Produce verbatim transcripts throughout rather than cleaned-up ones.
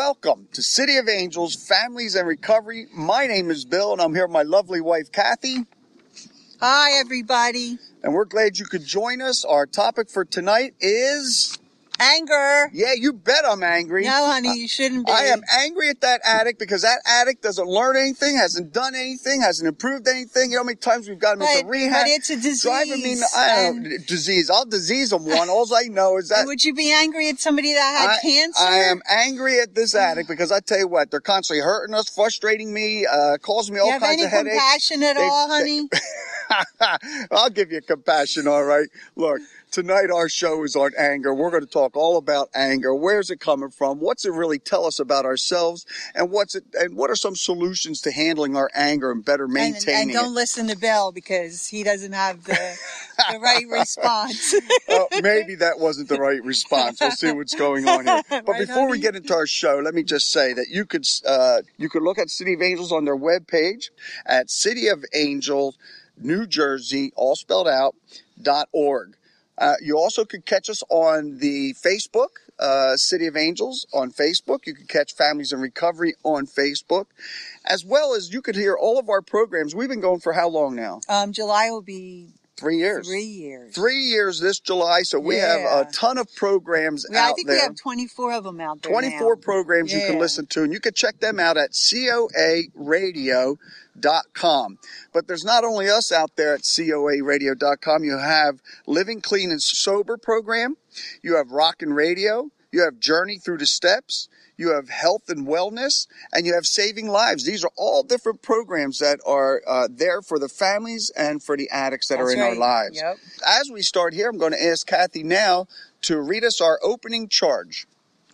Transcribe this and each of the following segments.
Welcome to City of Angels, Families and Recovery. My name is Bill, and I'm here with my lovely wife, Kathy. Hi, everybody. And we're glad you could join us. Our topic for tonight is... Anger. Yeah, you bet I'm angry. No, honey, you shouldn't be. I am angry at that addict because that addict doesn't learn anything, hasn't done anything, hasn't improved anything. You know how many times we've got him but, into rehab? But it's a disease. Driving me, I don't know, disease. I'll disease them one. All I know is that... Would you be angry at somebody that had I, cancer? I am angry at this addict because I tell you what, they're constantly hurting us, frustrating me, uh, causing me all kinds of headaches. You have any compassion at they, all, honey? They, I'll give you compassion, all right? Look. Tonight our show is on anger. We're going to talk all about anger. Where's it coming from? What's it really tell us about ourselves? And what's it? And what are some solutions to handling our anger and better maintaining and, and don't it? listen to Bill because he doesn't have the, the right response. Well, maybe that wasn't the right response. We'll see what's going on here. But right, before honey? we get into our show, let me just say that you could uh, you could look at City of Angels on their webpage at City of Angels, New Jersey, all spelled out, dot org. Uh, you also could catch us on the Facebook, uh, City of Angels on Facebook. You can catch Families in Recovery on Facebook, as well as you could hear all of our programs. We've been going for how long now? Um, July will be three years. Three years. Three years this July. So we yeah. have a ton of programs yeah, out there. I think there. we have twenty-four of them out there. twenty-four now. programs yeah. you can listen to, and you can check them out at C O A radio dot com. But there's not only us out there at C O A radio dot com. You have Living Clean and Sober program. You have Rockin' Radio. You have Journey Through the Steps. You have Health and Wellness, and you have Saving Lives. These are all different programs that are uh, there for the families and for the addicts that That's are in right. our lives. Yep. As we start here, I'm going to ask Kathy now to read us our opening charge.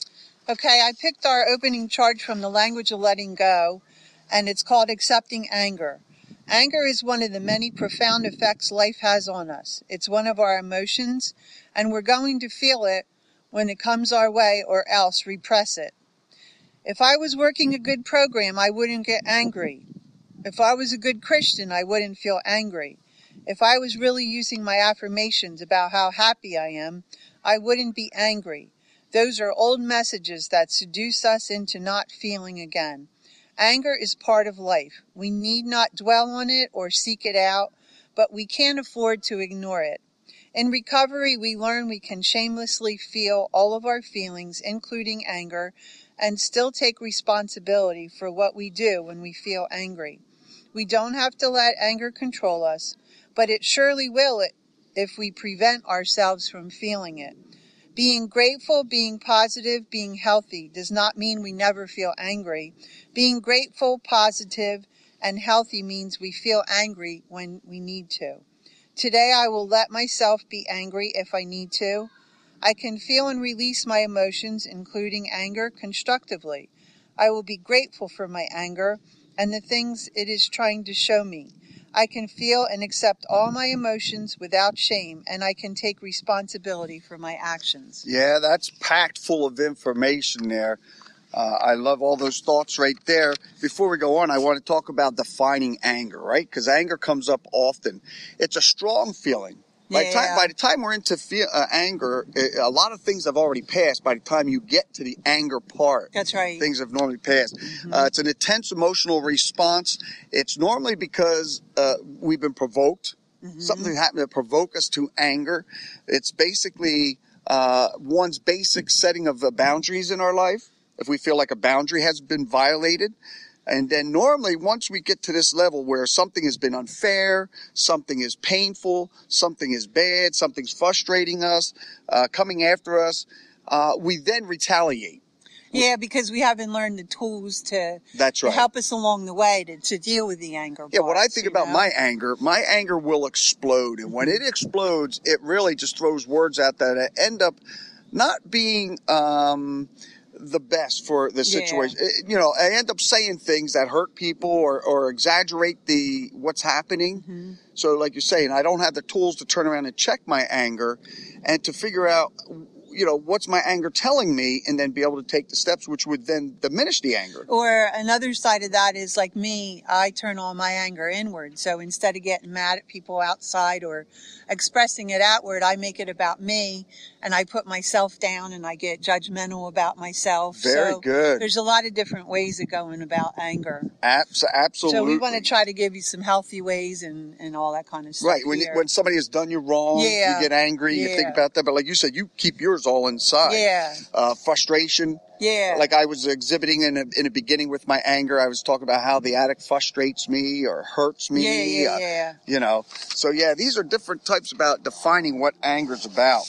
Okay, I picked our opening charge from the language of letting go, and it's called Accepting Anger. Anger is one of the many profound effects life has on us. It's one of our emotions, and we're going to feel it when it comes our way, or else repress it. If I was working a good program, I wouldn't get angry. If I was a good Christian, I wouldn't feel angry. If I was really using my affirmations about how happy I am, I wouldn't be angry. Those are old messages that seduce us into not feeling again. Anger is part of life. We need not dwell on it or seek it out, but we can't afford to ignore it. In recovery, we learn we can shamelessly feel all of our feelings, including anger, and still take responsibility for what we do when we feel angry. We don't have to let anger control us, but it surely will if we prevent ourselves from feeling it. Being grateful, being positive, being healthy does not mean we never feel angry. Being grateful, positive, and healthy means we feel angry when we need to. Today I will let myself be angry if I need to. I can feel and release my emotions, including anger, constructively. I will be grateful for my anger and the things it is trying to show me. I can feel and accept all my emotions without shame, and I can take responsibility for my actions. Yeah, that's packed full of information there. Uh, I love all those thoughts right there. Before we go on, I want to talk about defining anger, right? Because anger comes up often. It's a strong feeling. By, yeah. the time, by the time we're into feel, uh, anger, a lot of things have already passed. By the time you get to the anger part, that's right. Things have normally passed. Mm-hmm. Uh, it's an intense emotional response. It's normally because uh, we've been provoked. Mm-hmm. Something happened to provoke us to anger. It's basically uh, one's basic setting of uh, boundaries in our life. If we feel like a boundary has been violated. And then normally once we get to this level where something has been unfair, something is painful, something is bad, something's frustrating us, uh, coming after us, uh, we then retaliate. Yeah, because we haven't learned the tools to, That's right. to help us along the way to, to deal with the anger. Yeah, parts, when I think about know? my anger, my anger will explode. And when it explodes, it really just throws words out that end up not being... Um, the best for the situation. Yeah. You know, I end up saying things that hurt people or, or exaggerate the what's happening. Mm-hmm. So like you're saying, I don't have the tools to turn around and check my anger and to figure out, you know, what's my anger telling me, and then be able to take the steps which would then diminish the anger. Or another side of that is like me, I turn all my anger inward. So instead of getting mad at people outside or expressing it outward, I make it about me, and I put myself down, and I get judgmental about myself. Very so good. There's a lot of different ways of going about anger. Abs- absolutely. So we want to try to give you some healthy ways and, and all that kind of stuff. Right. When here. when somebody has done you wrong, Yeah. you get angry, Yeah. you think about that. But like you said, you keep yours all inside. Yeah. Uh, frustration. Yeah. Like I was exhibiting in a, in the beginning with my anger. I was talking about how the addict frustrates me or hurts me. Yeah, yeah, uh, yeah. You know. So yeah, these are different types about defining what anger's about.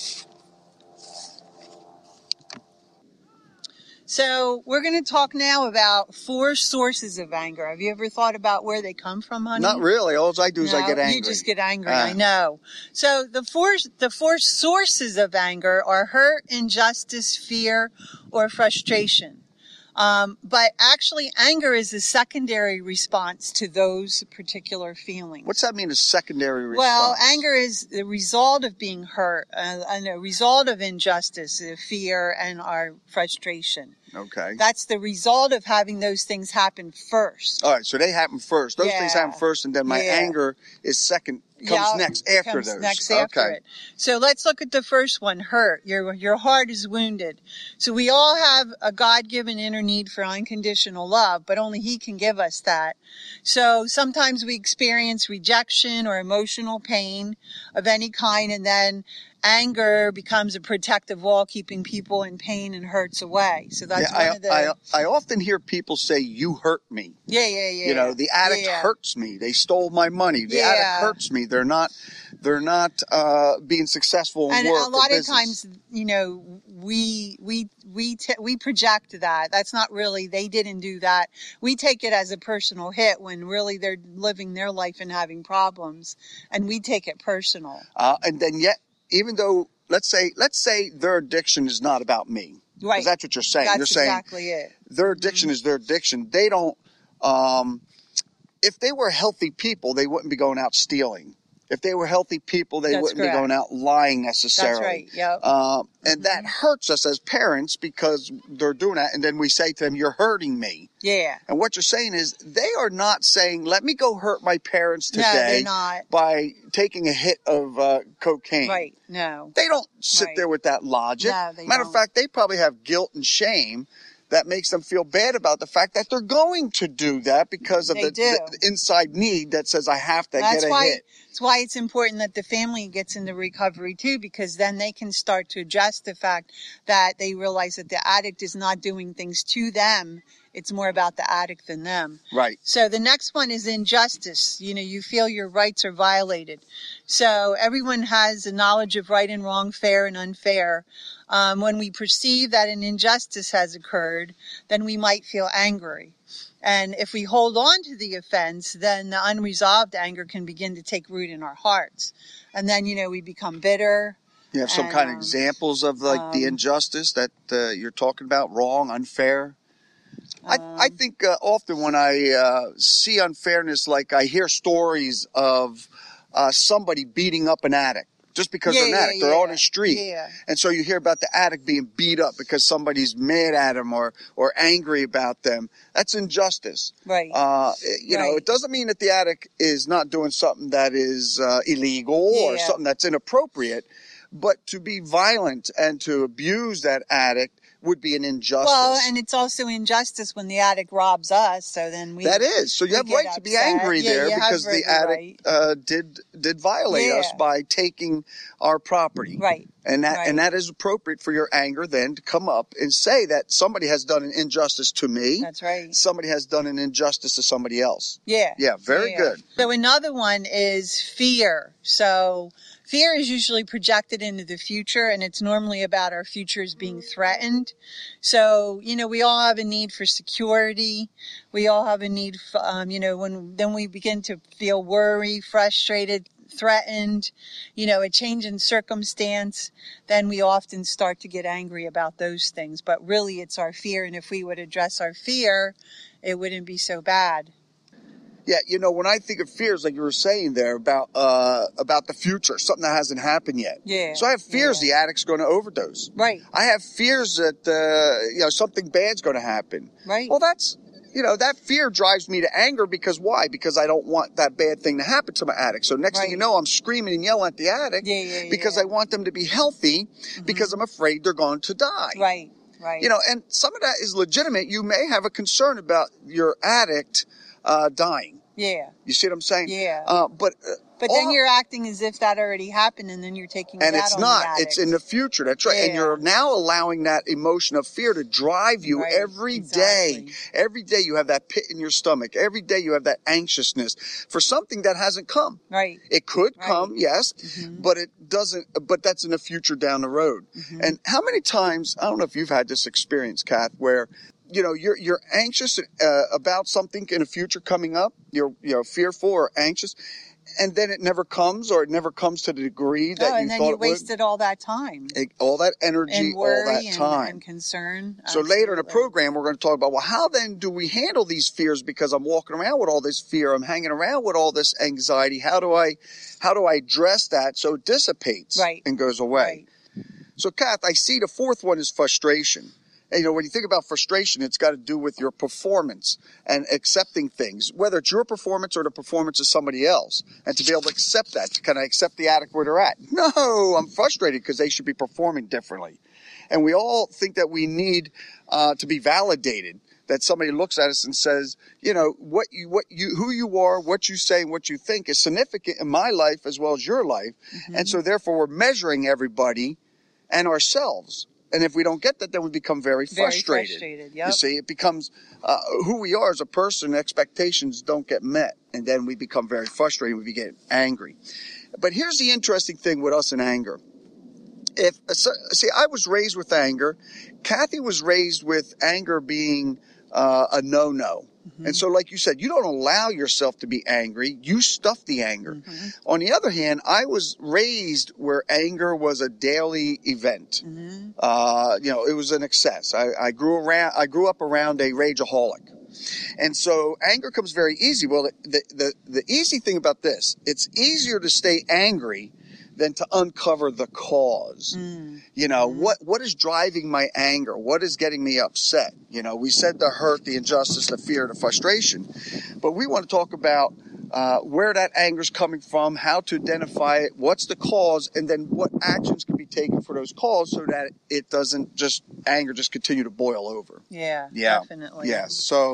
So we're going to talk now about four sources of anger. Have you ever thought about where they come from, honey? Not really. All I do is I No, get angry. You just get angry. Ah. I know. So the four the four sources of anger are hurt, injustice, fear, or frustration. Um, but actually, anger is a secondary response to those particular feelings. What's that mean? A secondary response? Well, anger is the result of being hurt, uh, and a result of injustice, uh, fear, and our frustration. Okay. That's the result of having those things happen first. All right. So they happen first. Those Yeah. things happen first, and then my Yeah. anger is second. Comes Yeah, next after comes those. next after Okay. it. So let's look at the first one, hurt. Your your heart is wounded. So we all have a God-given inner need for unconditional love, but only He can give us that. So sometimes we experience rejection or emotional pain of any kind, and then anger becomes a protective wall, keeping people in pain and hurts away. So that's Yeah, one I, of the I I often hear people say, "You hurt me." yeah yeah yeah. You know, the addict yeah. hurts me. They stole my money. The Yeah. addict hurts me. They're not, they're not uh, being successful in And work a lot or of business. times, you know, we we we t- we project that. That's not really. They didn't do that. We take it as a personal hit when really they're living their life and having problems, and we take it personal. Uh, and then yet, even though let's say let's say their addiction is not about me, Right. because that's what you're saying. That's you're saying exactly it. their addiction is their addiction. They don't. Um, if they were healthy people, they wouldn't be going out stealing. If they were healthy people, they That's wouldn't correct. be going out lying necessarily. That's right. Yep. Um, and that hurts us as parents because they're doing that. And then we say to them, "You're hurting me." Yeah. And what you're saying is they are not saying, "Let me go hurt my parents No, today they're not. by taking a hit of uh, cocaine." Right. No. They don't sit Right. there with that logic. No, they Matter of don't. fact, they probably have guilt and shame that makes them feel bad about the fact that they're going to do that because of They the, do. the inside need that says, "I have to That's get a why. hit." That's why it's important that the family gets into recovery too, because then they can start to adjust the fact that they realize that the addict is not doing things to them. It's more about the addict than them. Right. So the next one is injustice. You know, you feel your rights are violated. So everyone has a knowledge of right and wrong, fair and unfair. Um, when we perceive that an injustice has occurred, then we might feel angry. And if we hold on to the offense, then the unresolved anger can begin to take root in our hearts. And then, you know, we become bitter. You have some And, kind of um, examples of like the um, injustice that uh, you're talking about, wrong, unfair? I, I Um, think uh, often when I uh, see unfairness, like I hear stories of uh, somebody beating up an addict just because Yeah, they're an yeah, addict. They're yeah. on the street. Yeah. And so you hear about the addict being beat up because somebody's mad at him or, or angry about them. That's injustice. Right. Uh, you know, Right. it doesn't mean that the addict is not doing something that is uh, illegal or Yeah. something that's inappropriate, but to be violent and to abuse that addict would be an injustice. Well, and it's also injustice when the addict robs us. So then we. That is. So you we have get right to be upset. angry Yeah, there you have because the every addict uh, did did violate us Yeah. by taking our property. Right. And that Right. and that is appropriate for your anger then to come up and say that somebody has done an injustice to me. That's right. Somebody has done an injustice to somebody else. Yeah. Yeah, very Yeah. good. So another one is fear. So fear is usually projected into the future, and it's normally about our futures being threatened. So, you know, we all have a need for security. We all have a need for, um, you know, when then we begin to feel worry, frustrated, threatened, you know, a change in circumstance, then we often start to get angry about those things. But really, it's our fear, and if we would address our fear, it wouldn't be so bad. Yeah, you know, when I think of fears, like you were saying there about uh, about the future, something that hasn't happened yet. Yeah. So I have fears yeah. the addict's going to overdose. Right. I have fears that uh, you know something bad's going to happen. Right. Well, that's you know that fear drives me to anger because why? Because I don't want that bad thing to happen to my addict. So next right. thing you know, I'm screaming and yelling at the addict yeah, yeah, because yeah. I want them to be healthy mm-hmm. because I'm afraid they're going to die. Right. Right. You know, and some of that is legitimate. You may have a concern about your addict uh, dying. Yeah. You see what I'm saying? Yeah. Uh, but uh, but then all, you're acting as if that already happened, and then you're taking and it it's out not. on the It's in the future. That's right. Yeah. And you're now allowing that emotion of fear to drive you right. every exactly. day. Every day you have that pit in your stomach. Every day you have that anxiousness for something that hasn't come. Right. It could right. come, yes, mm-hmm. but it doesn't. But that's in the future down the road. Mm-hmm. And how many times? I don't know if you've had this experience, Kath, where you know, you're you're anxious uh, about something in the future coming up. You're you know fearful or anxious, and then it never comes, or it never comes to the degree that oh, you and then thought you it would. wasted all that time, it, all that energy, and worry all that time, and, and concern. So Absolutely. later in the program, we're going to talk about well, how then do we handle these fears? Because I'm walking around with all this fear, I'm hanging around with all this anxiety. How do I, how do I address that so it dissipates right. and goes away? Right. So, Kath, I see the fourth one is frustration. And, you know, when you think about frustration, it's got to do with your performance and accepting things, whether it's your performance or the performance of somebody else. And to be able to accept that, can I accept the addict where they're at? No, I'm frustrated because they should be performing differently. And we all think that we need uh, to be validated, that somebody looks at us and says, you know, what you, what you, who you are, what you say, and what you think is significant in my life as well as your life. Mm-hmm. And so therefore we're measuring everybody and ourselves. And if we don't get that, then we become very frustrated. Very frustrated, yep. You see, it becomes uh, who we are as a person. Expectations don't get met, and then we become very frustrated. We get angry. But here's the interesting thing with us and anger. If so, see, I was raised with anger. Kathy was raised with anger being uh, a no-no. Mm-hmm. And so, like you said, you don't allow yourself to be angry. You stuff the anger. Mm-hmm. On the other hand, I was raised where anger was a daily event. Mm-hmm. Uh, you know, it was an excess. I, I grew around. I grew up around a rageaholic, and so anger comes very easy. Well, the the the easy thing about this, it's easier to stay angry than to uncover the cause. Mm. You know, mm. what, what is driving my anger? What is getting me upset? You know, we said the hurt, the injustice, the fear, the frustration, but we want to talk about uh, where that anger is coming from, how to identify it, what's the cause, and then what actions can be taken for those causes so that it doesn't just, anger just continue to boil over. Yeah, yeah. definitely. Yes. So,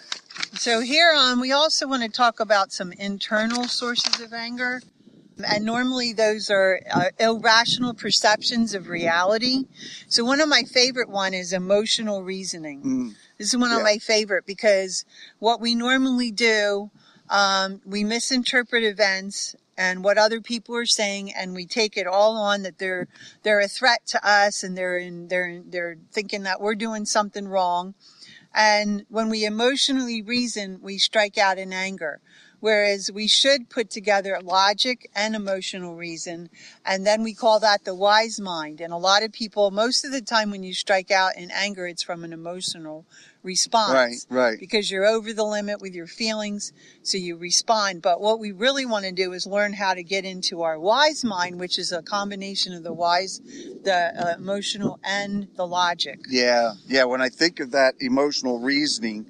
so here on, we also want to talk about some internal sources of anger. And normally those are uh, irrational perceptions of reality. So one of my favorite one is emotional reasoning. Mm. This is one yeah. of my favorite because what we normally do, um, we misinterpret events and what other people are saying, and we take it all on that they're they're a threat to us, and they're in, they're they're thinking that we're doing something wrong. And when we emotionally reason, we strike out in anger. Whereas we should put together logic and emotional reason, and then we call that the wise mind. And a lot of people, most of the time when you strike out in anger, it's from an emotional response. Right, right. Because you're over the limit with your feelings, so you respond. But what we really want to do is learn how to get into our wise mind, which is a combination of the wise, the uh, emotional, and the logic. Yeah, yeah. When I think of that emotional reasoning,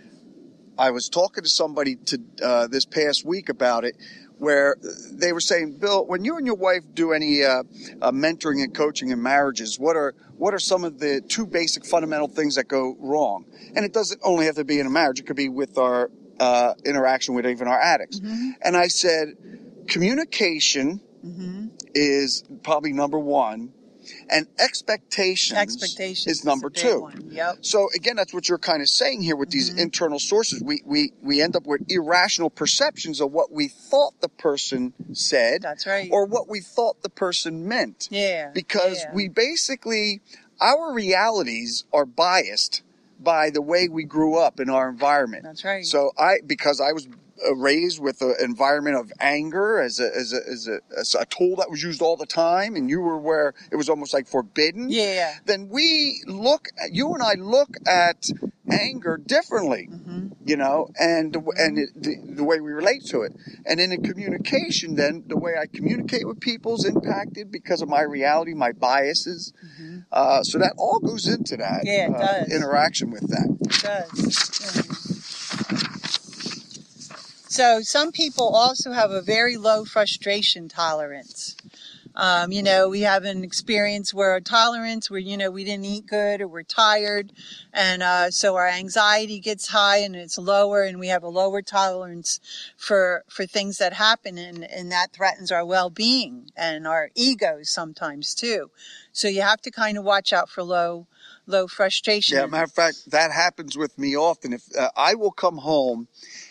I was talking to somebody to uh, this past week about it, where they were saying, Bill, when you and your wife do any uh, uh, mentoring and coaching in marriages, what are what are some of the two basic fundamental things that go wrong? And it doesn't only have to be in a marriage; it could be with our uh, interaction with even our addicts. Mm-hmm. And I said, communication mm-hmm. is probably number one. And expectations, expectations is number is two. One. Yep. So again, that's what you're kind of saying here with these mm-hmm. internal sources. We, we, we end up with irrational perceptions of what we thought the person said. That's right. Or what we thought the person meant. Yeah. Because yeah. we basically, our realities are biased by the way we grew up in our environment. That's right. So I, because I was raised with an environment of anger as a, as a as a as a tool that was used all the time, and you were where it was almost like forbidden. Yeah. Then we look, you and I look at anger differently. Mm-hmm. you know, and, and it, the, the way we relate to it. And in the communication, then, the way I communicate with people is impacted because of my reality, my biases. Mm-hmm. Uh, so that all goes into that yeah, it uh, does. interaction with that. It does. Mm-hmm. So some people also have a very low frustration tolerance. Um, you know, we have an experience where a tolerance where, you know, we didn't eat good or we're tired. And uh, so our anxiety gets high and it's lower, and we have a lower tolerance for for things that happen. And, and that threatens our well-being and our egos sometimes, too. So you have to kind of watch out for low low frustration. Yeah, matter of fact, that happens with me often. If uh, I will come home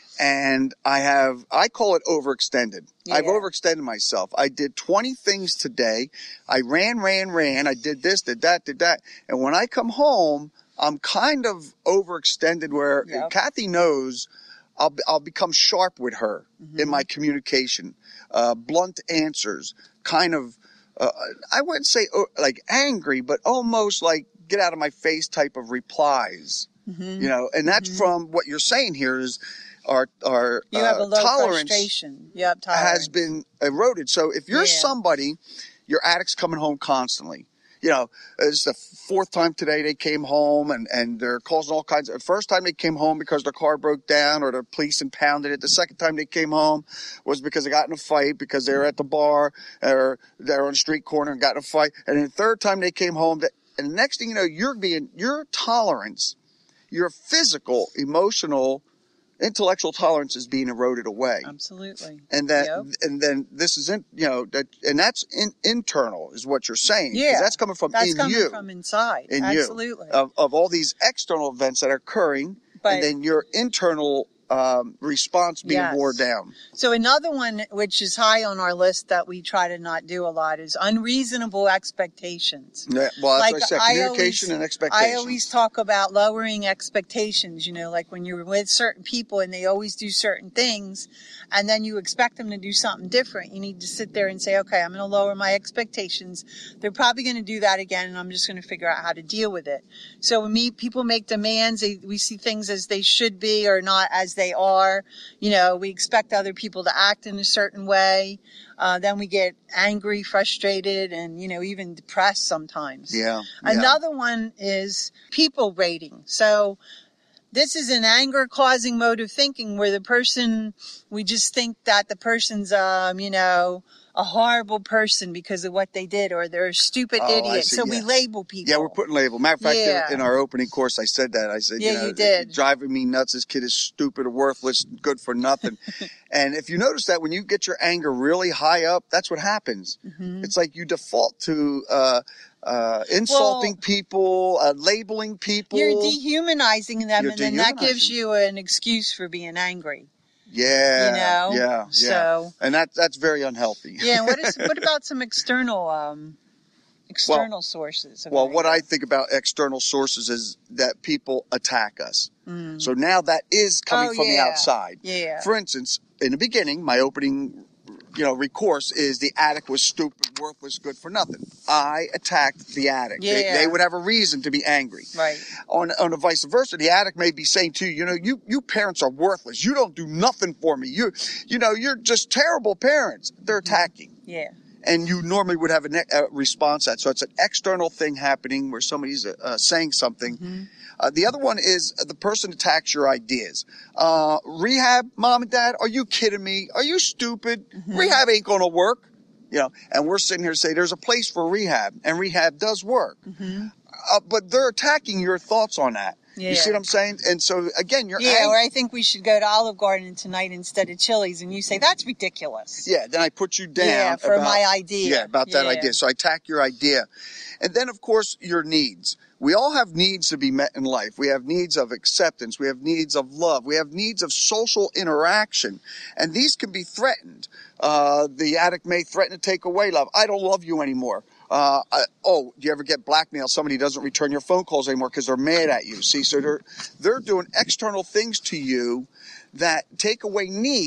and I have, I call it overextended. Yeah. I've overextended myself. I did twenty things today. I ran, ran, ran. I did this, did that, did that. And when I come home, I'm kind of overextended where yep. Kathy knows I'll, I'll become sharp with her mm-hmm. in my communication. Uh, blunt answers, kind of, uh, I wouldn't say uh, like angry, but almost like get out of my face type of replies. Mm-hmm. You know, and that's mm-hmm. from what you're saying here is, Our our you have uh, a low tolerance frustration. Yep, tolerance has been eroded. So if you're yeah. somebody, your addict's coming home constantly. You know, it's the fourth time today they came home and, and they're causing all kinds of. The first time they came home because their car broke down or the police impounded it. The second time they came home was because they got in a fight because they were at the bar or they're on the street corner and got in a fight. And then the third time they came home, that, and the next thing you know, you're being your tolerance, your physical, emotional, intellectual tolerance is being eroded away. Absolutely. And that, yep. and then this is in, you know, that, and that's in, internal is what you're saying. Yeah. That's coming from that's in coming you. from inside. In Absolutely. you. Of, of all these external events that are occurring, but, and then your internal um, response being yes. wore down. So another one, which is high on our list that we try to not do a lot, is unreasonable expectations. Yeah, well, that's like what I said, I communication always, and expectations. I always talk about lowering expectations, you know, like when you're with certain people and they always do certain things, and then you expect them to do something different. You need to sit there and say, okay, I'm going to lower my expectations. They're probably going to do that again, and I'm just going to figure out how to deal with it. So when me, people make demands, they, we see things as they should be or not as they are. You know, we expect other people to act in a certain way. Uh, then we get angry, frustrated, and, you know, even depressed sometimes. Yeah, yeah. Another one is people rating. So this is an anger-causing mode of thinking where the person, we just think that the person's, um, you know, a horrible person because of what they did, or they're a stupid oh, idiot. See, so yeah. we label people. Yeah, we're putting label. Matter of fact, yeah. in, in our opening course, I said that. I said, yeah, you know, you did. driving me nuts. This kid is stupid, worthless, good for nothing. And if you notice that when you get your anger really high up, that's what happens. Mm-hmm. It's like you default to uh, uh, insulting well, people, uh, labeling people. You're dehumanizing them, You're and then that gives you an excuse for being angry. Yeah, you know, yeah, yeah. So, and that that's very unhealthy. Yeah. What is? What about some external, um, external well, sources? Of well, anger? what I think about external sources is that people attack us. Mm. So now that is coming oh, from yeah. the outside. Yeah. For instance, in the beginning, my opening, you know, recourse is the addict was stupid, worthless, good for nothing. I attacked the addict. Yeah. They, they would have a reason to be angry. Right. On, on the vice versa, the addict may be saying to you, you know, you, you parents are worthless. You don't do nothing for me. You, you know, you're just terrible parents. They're attacking. Yeah. And you normally would have a, ne- a response to that. So it's an external thing happening where somebody's uh, saying something. Mm-hmm. Uh, the other one is the person attacks your ideas. Uh, rehab, mom and dad, are you kidding me? Are you stupid? Mm-hmm. Rehab ain't going to work. You know, and we're sitting here saying there's a place for rehab, and rehab does work. Mm-hmm. Uh, but they're attacking your thoughts on that. Yeah. You see what I'm saying? And so, again, you're Yeah, ang- or I think we should go to Olive Garden tonight instead of Chili's, and you say, that's ridiculous. Yeah, then I put you down. Yeah, for about, my idea. Yeah, about yeah. that idea. So I attack your idea. And then, of course, your needs. We all have needs to be met in life. We have needs of acceptance. We have needs of love. We have needs of social interaction. And these can be threatened. Uh, the addict may threaten to take away love. I don't love you anymore. Uh, I, oh, do you ever get blackmailed? Somebody doesn't return your phone calls anymore because they're mad at you. See, so they're, they're doing external things to you that take away needs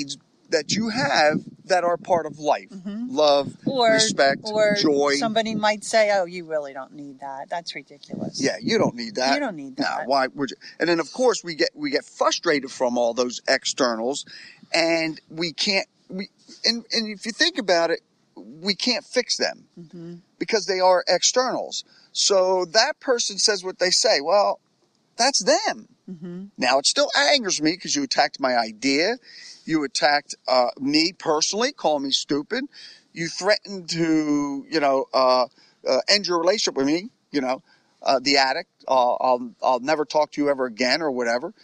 that you have that are part of life. Mm-hmm. Love, or, respect, or joy. Somebody might say, oh, you really don't need that. That's ridiculous. Yeah, you don't need that. You don't need that. No, why would you? And then, of course, we get we get frustrated from all those externals, and we can't. We and, and if you think about it, we can't fix them mm-hmm. because they are externals. So that person says what they say. Well, that's them. Mm-hmm. Now, it still angers me because you attacked my idea. You attacked uh, me personally, calling me stupid. You threatened to, you know, uh, uh, end your relationship with me, you know, uh, the addict. Uh, I'll I'll never talk to you ever again or whatever.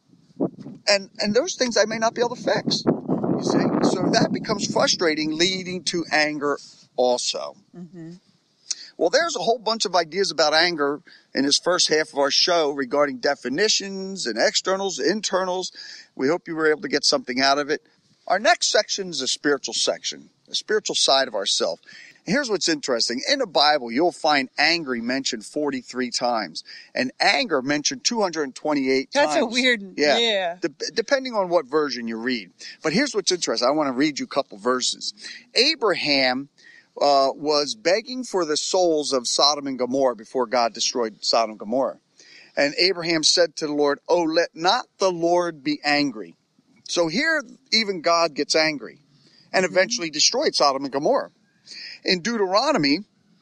And and those things I may not be able to fix, you see. So that becomes frustrating, leading to anger also. Mm-hmm. Well, there's a whole bunch of ideas about anger in this first half of our show regarding definitions and externals, internals. We hope you were able to get something out of it. Our next section is a spiritual section, a spiritual side of ourselves. Here's what's interesting. In the Bible, you'll find angry mentioned forty-three times and anger mentioned two hundred twenty-eight That's times. That's a weird, yeah. yeah. De- depending on what version you read. But here's what's interesting. I want to read you a couple verses. Abraham uh, was begging for the souls of Sodom and Gomorrah before God destroyed Sodom and Gomorrah. And Abraham said to the Lord, "Oh, let not the Lord be angry." So here, even God gets angry and eventually mm-hmm. destroyed Sodom and Gomorrah. In Deuteronomy,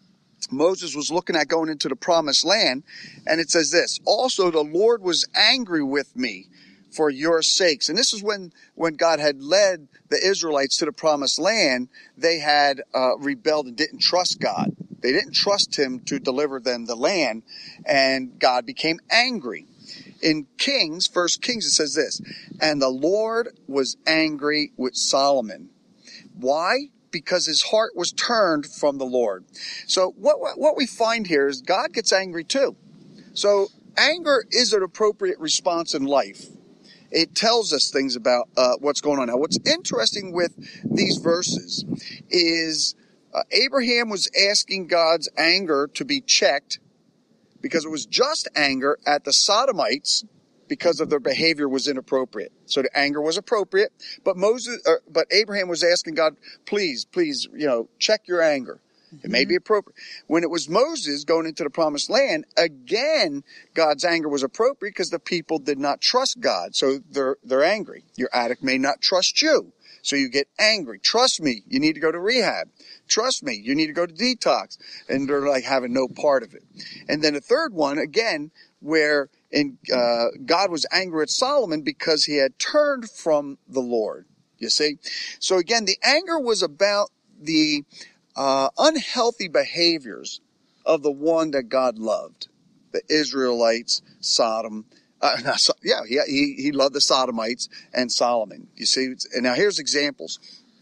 Moses was looking at going into the promised land, and it says this, "Also the Lord was angry with me for your sakes." And this is when, when God had led the Israelites to the promised land. They had uh, rebelled and didn't trust God. They didn't trust him to deliver them the land, and God became angry. In Kings, First Kings, it says this, "And the Lord was angry with Solomon." Why? Because his heart was turned from the Lord. So what, what we find here is God gets angry too. So anger is an appropriate response in life. It tells us things about uh, what's going on. Now, what's interesting with these verses is uh, Abraham was asking God's anger to be checked because it was just anger at the Sodomites because of their behavior was inappropriate. So the anger was appropriate, but Moses, uh, but Abraham was asking God, please, please, you know, check your anger. It may be appropriate. When it was Moses going into the promised land, again, God's anger was appropriate because the people did not trust God. So they're, they're angry. Your addict may not trust you. So you get angry. Trust me, you need to go to rehab. Trust me, you need to go to detox. And they're like having no part of it. And then the third one, again, where in, uh, God was angry at Solomon because he had turned from the Lord. You see? So again, the anger was about the Uh, unhealthy behaviors of the one that God loved, the Israelites, Sodom. Uh, not, yeah, he, he he loved the Sodomites and Solomon. You see, and now here's examples.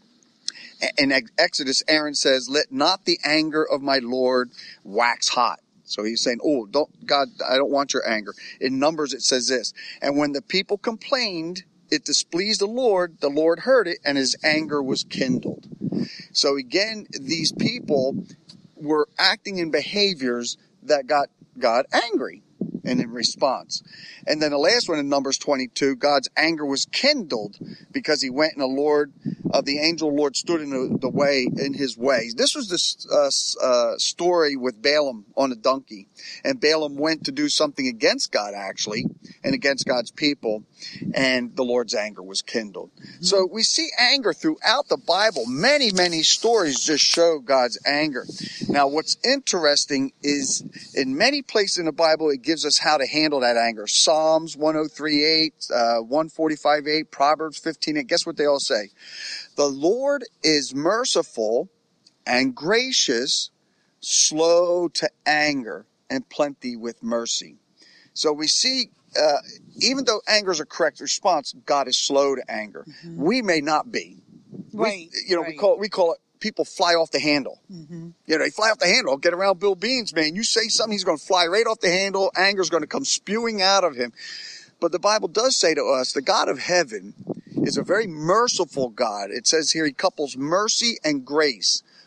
In Exodus, Aaron says, "Let not the anger of my Lord wax hot." So he's saying, "Oh, don't God, I don't want your anger." In Numbers, it says this, "And when the people complained, it displeased the Lord. The Lord heard it, and his anger was kindled." So again, these people were acting in behaviors that got God angry and in response. And then the last one in Numbers twenty-two, God's anger was kindled because he went and the Lord, uh, the angel Lord stood in the, the way, in his way. This was this uh, uh, story with Balaam on a donkey. And Balaam went to do something against God, actually, and against God's people. And the Lord's anger was kindled. Mm-hmm. So we see anger throughout the Bible. Many, many stories just show God's anger. Now, what's interesting is in many places in the Bible, it gives us how to handle that anger. Psalms one oh three eight, uh, one forty-five eight, Proverbs fifteen eight. Guess what they all say? The Lord is merciful and gracious, slow to anger, and plenty with mercy. So we see, uh, even though anger is a correct response, God is slow to anger. Mm-hmm. We may not be. Right. We, you know, right. we call it, we call it people fly off the handle. Mm-hmm. You know, they fly off the handle. Get around Bill Beans, man. You say something, he's going to fly right off the handle. Anger's going to come spewing out of him. But the Bible does say to us, the God of heaven is a very merciful God. It says here he couples mercy and grace.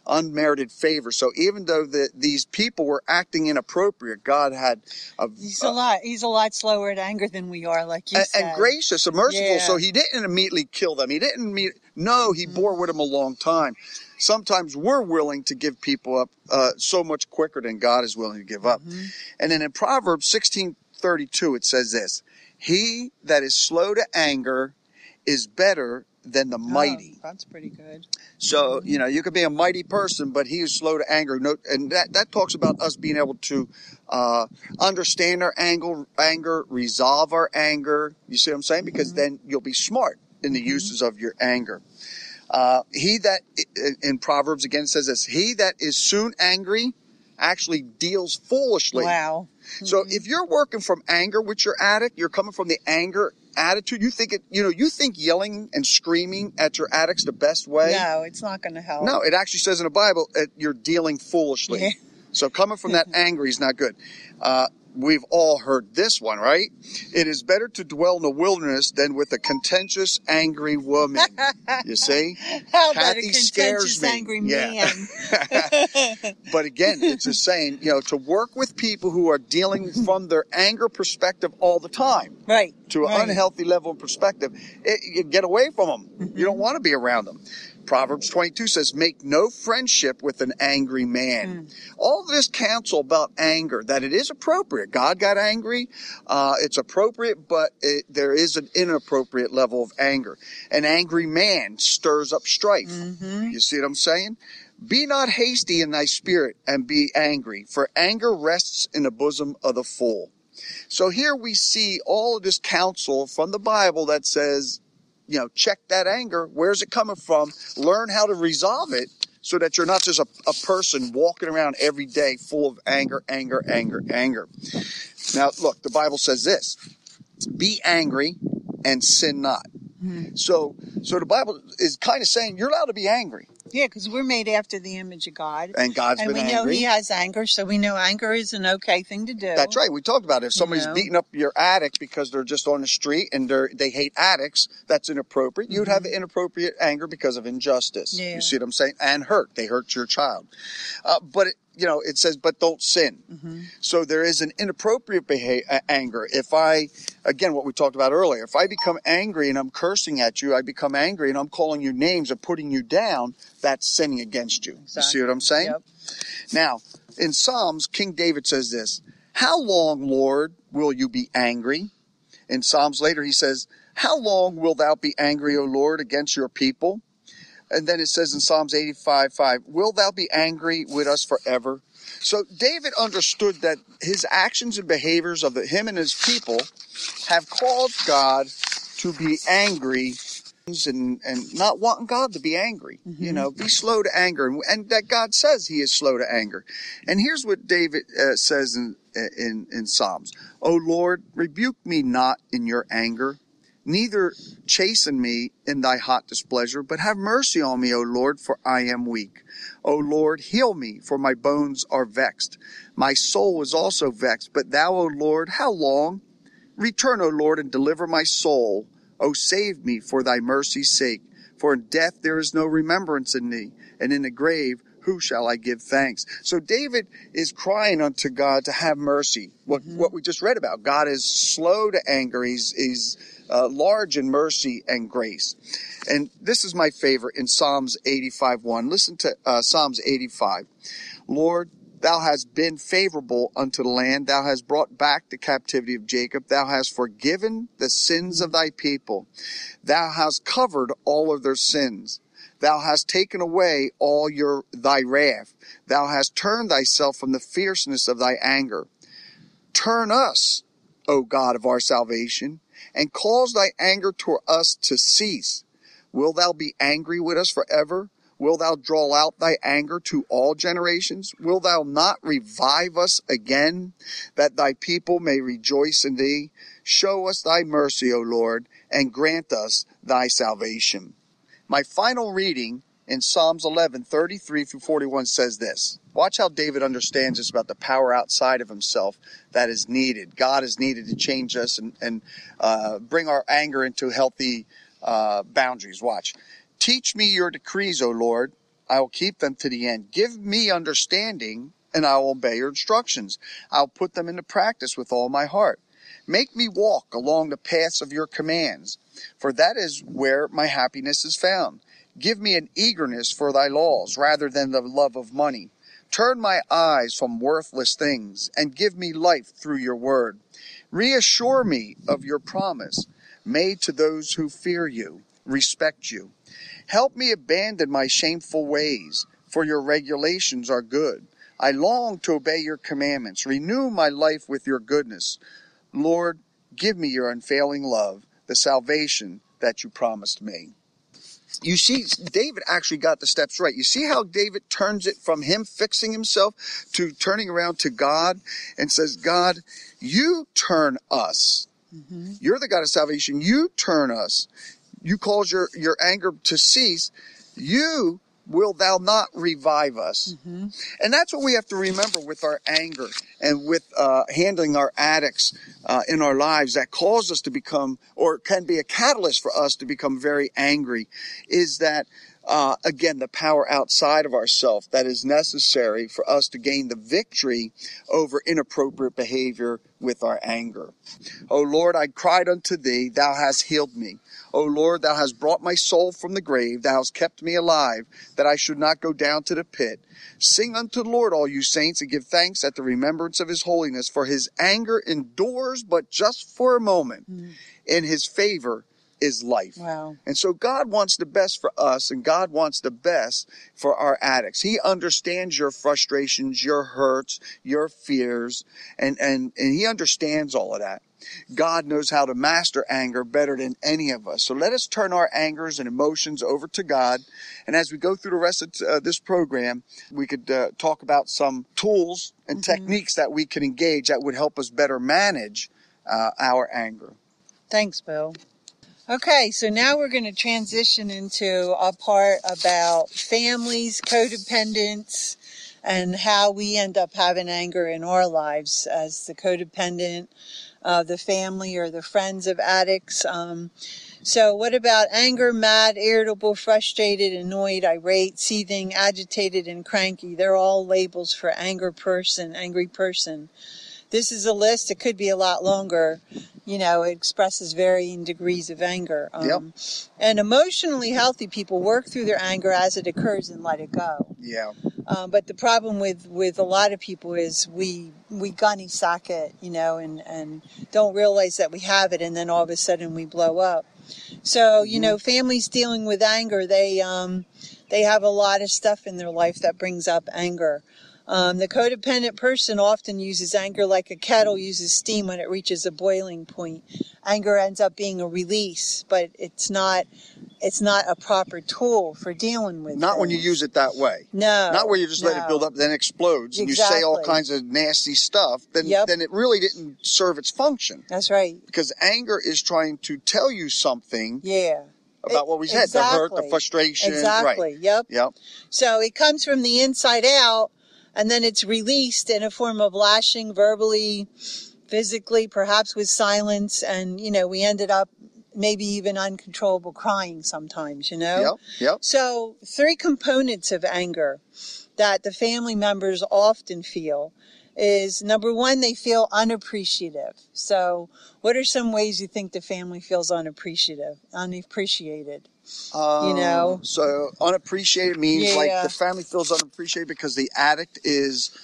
unmerited favor. So even though the, these people were acting inappropriate, God had a, he's a lot. He's a lot slower at anger than we are, like you and, said, and gracious and merciful. Yeah. So he didn't immediately kill them. He didn't meet. No, he mm-hmm. bore with them a long time. Sometimes we're willing to give people up uh, so much quicker than God is willing to give up. Mm-hmm. And then in Proverbs sixteen thirty-two, it says this: "He that is slow to anger is better than the mighty." Oh, that's pretty good. So, you know, you could be a mighty person, but he is slow to anger. And that, that talks about us being able to uh, understand our anger, anger, resolve our anger. You see what I'm saying? Because mm-hmm. then you'll be smart in the mm-hmm. uses of your anger. Uh, he that, in Proverbs again says this: "He that is soon angry actually deals foolishly." Wow. Mm-hmm. So if you're working from anger with your addict, you're coming from the anger attitude. You think it, you know, you think yelling and screaming at your addict's the best way. No, it's not going to help. No, it actually says in the Bible that you're dealing foolishly. Yeah. So coming from that anger is not good. Uh, we've all heard this one, right? "It is better to dwell in the wilderness than with a contentious, angry woman." You see? How about a contentious, angry man? Yeah. But again, it's a saying, you know, to work with people who are dealing from their anger perspective all the time. Right. To an right. unhealthy level of perspective. It, you get away from them. Mm-hmm. You don't want to be around them. Proverbs twenty-two says, "Make no friendship with an angry man." Mm. All this counsel about anger, that it is appropriate. God got angry. Uh, it's appropriate, but it, there is an inappropriate level of anger. An angry man stirs up strife. Mm-hmm. You see what I'm saying? "Be not hasty in thy spirit, and be angry, for anger rests in the bosom of the fool." So here we see all of this counsel from the Bible that says, you know, check that anger. Where's it coming from? Learn how to resolve it so that you're not just a, a person walking around every day full of anger, anger, anger, anger. Now, look, the Bible says this: "Be angry and sin not." Mm-hmm. So, so the Bible is kind of saying you're allowed to be angry. Yeah, because we're made after the image of God. And God's and been we angry. know he has anger, so we know anger is an okay thing to do. That's right. We talked about it. If somebody's you know. beating up your addict because they're just on the street and they they hate addicts, that's inappropriate. Mm-hmm. You'd have inappropriate anger because of injustice. Yeah. You see what I'm saying? And hurt. They hurt your child. Uh, but, it, you know, it says, but don't sin. Mm-hmm. So there is an inappropriate behavior, uh, anger. If I, again, what we talked about earlier, if I become angry and I'm cursing at you, I become angry and I'm calling you names and putting you down, that's sinning against you. Exactly. You see what I'm saying? Yep. Now, in Psalms, King David says this: "How long, Lord, will you be angry?" In Psalms later, he says, "How long wilt thou be angry, O Lord, against your people?" And then it says in Psalms eighty-five five, "Will thou be angry with us forever?" So David understood that his actions and behaviors of the, him and his people have caused God to be angry and, and not wanting God to be angry. Mm-hmm. You know, be slow to anger. And, and that God says he is slow to anger. And here's what David uh, says in, in, in Psalms: "O Lord, rebuke me not in your anger, neither chasten me in thy hot displeasure, but have mercy on me, O Lord, for I am weak. O Lord, heal me, for my bones are vexed. My soul is also vexed, but thou, O Lord, how long? Return, O Lord, and deliver my soul. O save me for thy mercy's sake. For in death there is no remembrance in thee, and in the grave who shall I give thanks?" So David is crying unto God to have mercy. What, mm-hmm. what we just read about. God is slow to anger. He's, he's uh, large in mercy and grace. And this is my favorite in Psalms eighty-five one. Listen to uh, Psalms eighty-five. "Lord, thou hast been favorable unto the land. Thou hast brought back the captivity of Jacob. Thou hast forgiven the sins of thy people. Thou hast covered all of their sins. Thou hast taken away all your thy wrath. Thou hast turned thyself from the fierceness of thy anger. Turn us, O God of our salvation, and cause thy anger toward us to cease. Will thou be angry with us forever? Will thou draw out thy anger to all generations? Will thou not revive us again, that thy people may rejoice in thee? Show us thy mercy, O Lord, and grant us thy salvation." My final reading in Psalms eleven, thirty-three through forty-one says this. Watch how David understands this about the power outside of himself that is needed. God is needed to change us and, and uh, bring our anger into healthy uh, boundaries. Watch. "Teach me your decrees, O Lord. I will keep them to the end. Give me understanding, and I will obey your instructions. I'll put them into practice with all my heart. Make me walk along the paths of your commands, for that is where my happiness is found. Give me an eagerness for thy laws rather than the love of money. Turn my eyes from worthless things and give me life through your word. Reassure me of your promise made to those who fear you, respect you. Help me abandon my shameful ways, for your regulations are good. I long to obey your commandments. Renew my life with your goodness. Lord, give me your unfailing love, the salvation that you promised me. You see, David actually got the steps right. You see how David turns it from him fixing himself to turning around to God and says, God, you turn us. Mm-hmm. You're the God of salvation. You turn us. You cause your, your anger to cease. You will thou not revive us? Mm-hmm. And that's what we have to remember with our anger and with uh, handling our addicts uh, in our lives that cause us to become, or can be a catalyst for us to become very angry, is that, uh, again, the power outside of ourselves that is necessary for us to gain the victory over inappropriate behavior with our anger. O Lord, I cried unto thee, thou hast healed me. O Lord, thou hast brought my soul from the grave. Thou hast kept me alive, that I should not go down to the pit. Sing unto the Lord, all you saints, and give thanks at the remembrance of his holiness. For his anger endures but just for a moment. Mm. In his favor is life. Wow. And so God wants the best for us, and God wants the best for our addicts. He understands your frustrations, your hurts, your fears, and, and, and he understands all of that. God knows how to master anger better than any of us. So let us turn our angers and emotions over to God. And as we go through the rest of uh, this program, we could uh, talk about some tools and mm-hmm. techniques that we can engage that would help us better manage uh, our anger. Thanks, Bill. Okay, so now we're going to transition into a part about families, codependence, and how we end up having anger in our lives as the codependent, uh, the family or the friends of addicts. Um, so what about anger, mad, irritable, frustrated, annoyed, irate, seething, agitated, and cranky? They're all labels for anger person, angry person. This is a list. It could be a lot longer. You know, it expresses varying degrees of anger. Um, yep. And emotionally healthy people work through their anger as it occurs and let it go. Yeah. Um, but the problem with, with a lot of people is we we gunny sack it, you know, and, and don't realize that we have it, and then all of a sudden we blow up. So, you mm-hmm. know, families dealing with anger, they um, they have a lot of stuff in their life that brings up anger. Um, the codependent person often uses anger like a kettle uses steam when it reaches a boiling point. Anger ends up being a release, but it's not it's not a proper tool for dealing with Not things. When you use it that way. No. Not where you just no. let it build up, then it explodes, exactly. and you say all kinds of nasty stuff, then, yep. then it really didn't serve its function. That's right. Because anger is trying to tell you something. Yeah. About it, what we said, exactly. the hurt, the frustration. Exactly, right. yep. Yep. So it comes from the inside out, and then it's released in a form of lashing, verbally, physically, perhaps with silence, and, you know, we ended up maybe even uncontrollable crying sometimes, you know? Yep, yep. So three components of anger that the family members often feel is, number one, they feel unappreciative. So what are some ways you think the family feels unappreciative, unappreciated? Um, you know? So unappreciated means yeah. like the family feels unappreciated because the addict is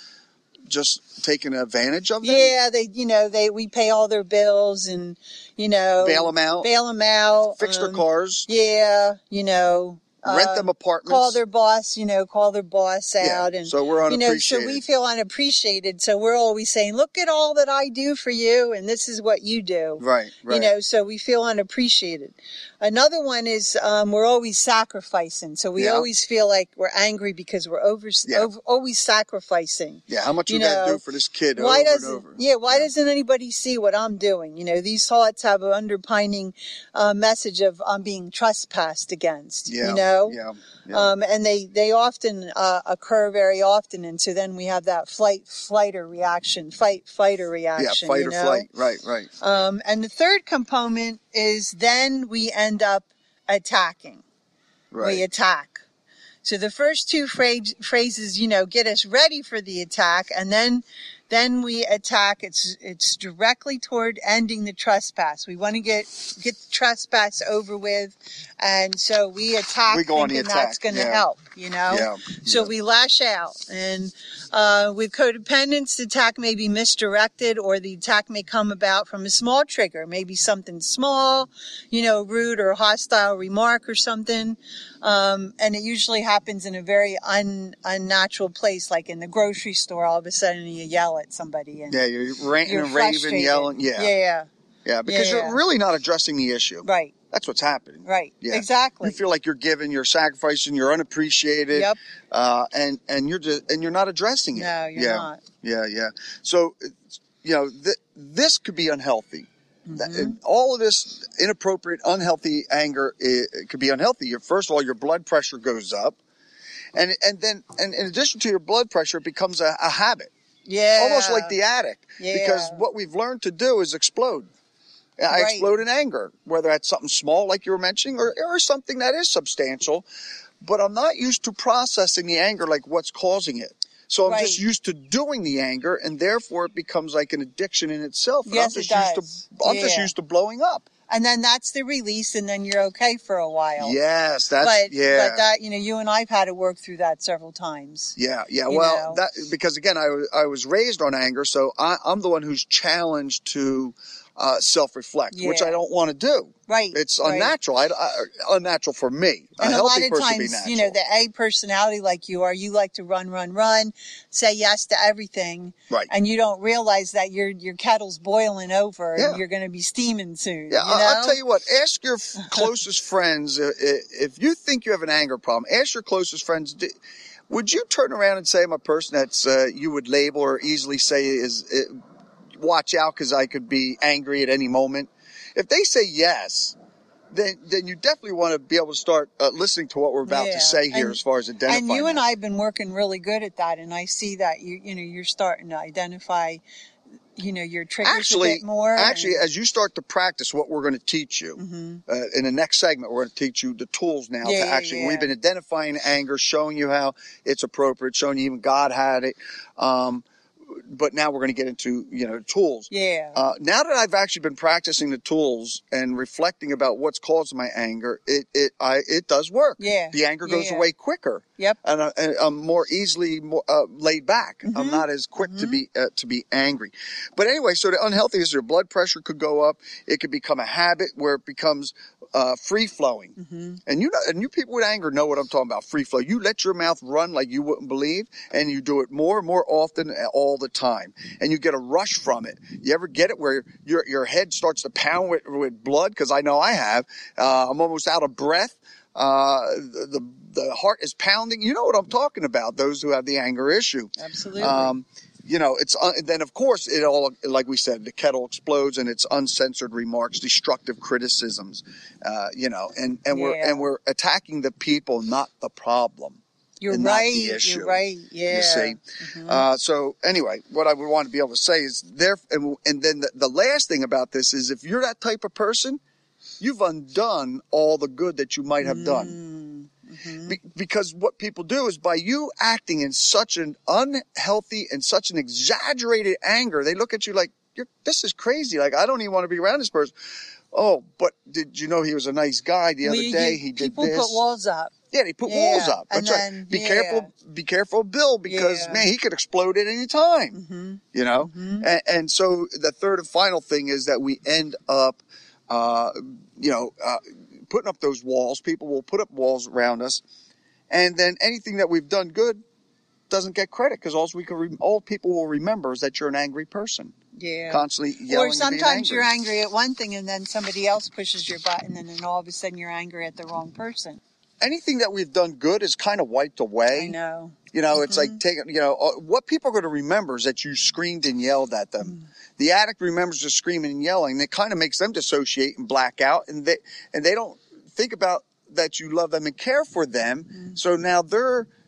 just taking advantage of them? Yeah, they, you know, they, we pay all their bills and, you know. Bail them out. Bail them out. Fix um, their cars. Yeah, you know. Rent uh, them apartments. Call their boss, you know, call their boss out. Yeah, and so we're unappreciated. You know, so we feel unappreciated. So we're always saying, look at all that I do for you, and this is what you do. Right, right. You know, so we feel unappreciated. Another one is um, we're always sacrificing. So we yeah. always feel like we're angry because we're over, yeah. over always sacrificing. Yeah, how much you we know, got to do for this kid why over doesn't, and over. Yeah, why yeah. doesn't anybody see what I'm doing? You know, these thoughts have an underpinning uh, message of I'm being trespassed against, yeah, you know? Yeah, yeah. Um, and they, they often uh, occur very often. And so then we have that flight, flighter reaction, fight, fighter reaction. Yeah, fight you or know? flight. Right, right. Um, and the third component is then we end up attacking. Right. We attack. So the first two phrase, phrases, you know, get us ready for the attack, and then then we attack. It's it's directly toward ending the trespass. We want to get get the trespass over with, and so we attack We go on the thinking attack, that's going to yeah. help, you know. Yeah, So yeah. we lash out, and uh, with codependence, the attack may be misdirected, or the attack may come about from a small trigger, maybe something small, you know, rude or hostile remark or something. Um, and it usually happens in a very un, unnatural place, like in the grocery store. All of a sudden, you yell at somebody, and Yeah, you're ranting you're and raving, frustrated. yelling. Yeah. yeah, Yeah, because Yeah. you're really not addressing the issue. right, That's what's happening. right, Yeah. exactly. You feel like you're giving, you're sacrificing, you're unappreciated. Yep. Uh, and, and you're just, and you're not addressing it. No, you're yeah. not. Yeah, yeah. So, you know, th- this could be unhealthy. That- Mm-hmm. and all of this inappropriate, unhealthy anger, it, it could be unhealthy. Your- First of all, your blood pressure goes up. And, and then, and in addition to your blood pressure, it becomes a, a habit. Yeah, Almost like the addict. Yeah. Because what we've learned to do is explode. I Right. explode in anger, whether that's something small like you were mentioning or, or something that is substantial. But I'm not used to processing the anger like what's causing it. So I'm Right. just used to doing the anger, and therefore it becomes like an addiction in itself. And Yes, I'm it just does. used to I'm just Yeah. used to blowing up. and then that's the release, and then you're okay for a while. Yes, that's but yeah. but that you know, you and I've had to work through that several times. Yeah, yeah. You Well, know. that because again, I was I was raised on anger, so I, I'm the one who's challenged to uh, self-reflect, which Yeah. I don't want to do. Right. It's right. unnatural. I, I, unnatural for me. And a a lot healthy of person would be times, natural. you know, the A personality like you are, you like to run, run, run, say yes to everything. Right. And you don't realize that your your kettle's boiling over Yeah. and you're going to be steaming soon. Yeah, you I- know? I'll tell you what. Ask your f- closest friends uh, i- if you think you have an anger problem. Ask your closest friends. d- Would you turn around and say I'm a person that's uh, you would label or easily say is uh, watch out because I could be angry at any moment? If they say yes, then then you definitely want to be able to start uh, listening to what we're about Yeah. to say here And- as far as identifying. And you and that. I have been working really good at that, and I see that you you know you're starting to identify, you know, your triggers Actually, a bit more. actually, and- as you start to practice what we're going to teach you Mhm. uh, in the next segment, we're going to teach you the tools now Yeah, to yeah, actually. yeah. We've been identifying anger, showing you how it's appropriate, showing you even God had it. Um, but now we're going to get into you know tools. yeah, Uh, now that I've actually been practicing the tools and reflecting about what's causing my anger, it it I it does work. Yeah. The anger goes Yeah. away quicker. Yep. And, I, and I'm more easily more, uh, laid back. Mm-hmm. I'm not as quick to be uh, to be angry. But anyway, so the unhealthy is your blood pressure could go up. It could become a habit where it becomes uh, free flowing. Mm-hmm. And you know, and you people with anger know what I'm talking about. Free flow. You let your mouth run like you wouldn't believe, and you do it more and more often, all the time, and you get a rush from it. You ever get it where your your head starts to pound with, with blood? Because I know I have. Uh, I'm almost out of breath. Uh, the, the the heart is pounding. You know what I'm talking about. Those who have the anger issue. absolutely. Um, you know, it's uh, then of course it all, like we said, the kettle explodes and it's uncensored remarks, destructive criticisms. Uh, you know, and and we're Yeah. and we're attacking the people, not the problem. you're and not the right. issue, You're right. Yeah. You see. Mhm. Uh, so anyway, what I would want to be able to say is there, and, and then the, the last thing about this is if you're that type of person, you've undone all the good that you might have done. Mm-hmm. Be- because what people do is by you acting in such an unhealthy and such an exaggerated anger, they look at you like, You're, this is crazy. Like, I don't even want to be around this person. Oh, but did you know he was a nice guy the Well, other you- day? you- He did people this. put walls up. Yeah, they put Yeah, walls up. and That's then- right. Be yeah. careful. Be careful, Bill, because Yeah. man, he could explode at any time. Mm-hmm. You know. Mhm. And, and so the third and final thing is that we end up, uh, you know, uh, putting up those walls. People will put up walls around us, and then anything that we've done good doesn't get credit because all we can, re- all people will remember is that you're an angry person, Yeah. constantly yelling. Or and being sometimes angry. you're angry at one thing and then somebody else pushes your button and then all of a sudden you're angry at the wrong person. Anything that we've done good is kind of wiped away. I know. You know, it's Mm-hmm. like taking, you know, uh, what people are going to remember is that you screamed and yelled at them. Mm. The addict remembers just screaming and yelling. And it kind of makes them dissociate and black out. And they, and they don't think about that you love them and care for them. Mm. So now they're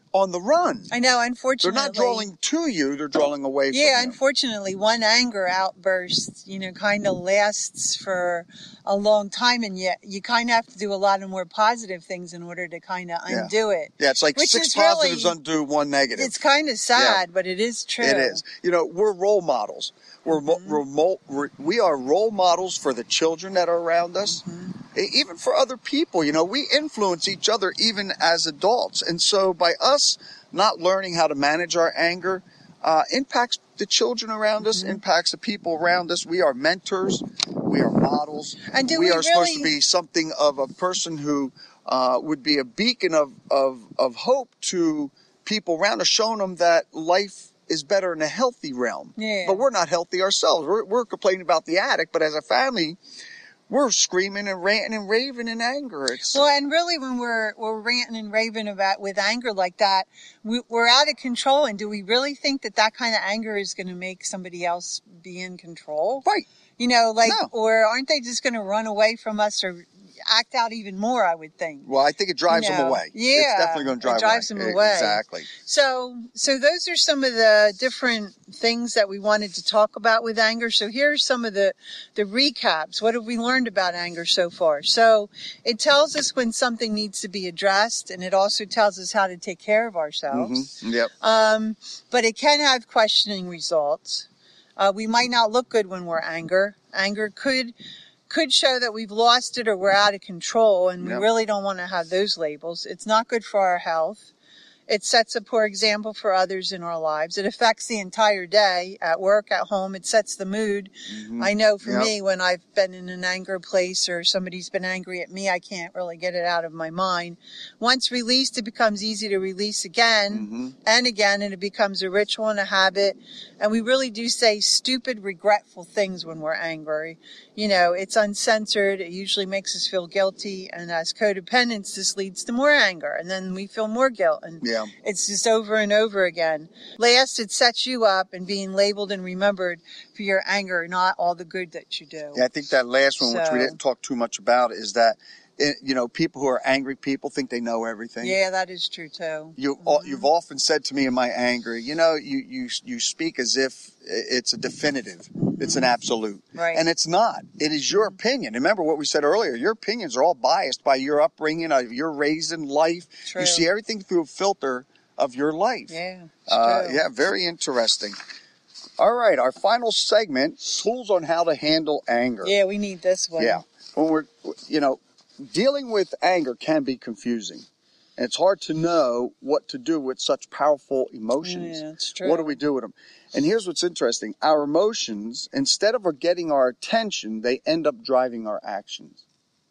on the run. I know, They're unfortunately. not drawing to you, they're drawing away from you. Yeah, unfortunately, one anger outburst, you know, kind of lasts for a long time, and yet you kind of have to do a lot of more positive things in order to kind of Yeah. undo it. Yeah, it's like Which six is positives really- undo one negative. It's kind of sad, but it is true. It is. You know, we're role models. We're, mo- we're, mo- we're we are role models for the children that are around us, e- even for other people. You know, we influence each other even as adults. And so by us not learning how to manage our anger, uh, impacts the children around us, impacts the people around us. We are mentors. We are models. And do we, we are supposed to really- be something of a person who uh, would be a beacon of, of, of hope to people around us, showing them that life is better in a healthy realm. Yeah. But we're not healthy ourselves. We're, we're complaining about the addict, but as a family, we're screaming and ranting and raving in anger. It's, Well, and really, when we're we're ranting and raving about with anger like that, we, we're out of control. And do we really think that that kind of anger is going to make somebody else be in control? right. You know, like, No. or aren't they just going to run away from us or act out even more? I would think. Well, I think it drives You them know, away. yeah, It's definitely going to drive it drives away. them away. Exactly. So, so those are some of the different things that we wanted to talk about with anger. So here's some of the, the recaps. What have we learned about anger so far? So it tells us when something needs to be addressed, and it also tells us how to take care of ourselves. hmm Yep. Um, but it can have questioning results. Uh, we might not look good when we're angry. Anger could could show that we've lost it or we're out of control, and we Yep. really don't want to have those labels. It's not good for our health. It sets a poor example for others in our lives. It affects the entire day at work, at home. It sets the mood. Mhm. I know for Yep. me, when I've been in an anger place or somebody's been angry at me, I can't really get it out of my mind. Once released, it becomes easy to release again Mhm. and again, and it becomes a ritual and a habit. And we really do say stupid, regretful things when we're angry. You know, it's uncensored. It usually makes us feel guilty. And as codependents, this leads to more anger. And then we feel more guilt. And Yeah. it's just over and over again. Last, it sets you up and being labeled and remembered for your anger, not all the good that you do. Yeah, I think that last one, which we So- didn't talk too much about, is that, it, you know, people who are angry people think they know everything. Yeah, that is true too. You, You've often said to me in my anger, you know, you, you, you speak as if it's a definitive. It's an absolute. Right. And it's not. It is your opinion. Remember what we said earlier. Your opinions are all biased by your upbringing, of your raising life. True. You see everything through a filter of your life. Yeah, it's Uh, true. yeah, very interesting. All right, our final segment, tools on how to handle anger. Yeah, we need this one. Yeah. When we're, you know, dealing with anger can be confusing. And it's hard to know what to do with such powerful emotions. Yeah, it's true. What do we do with them? And here's what's interesting. Our emotions, instead of getting our attention, they end up driving our actions.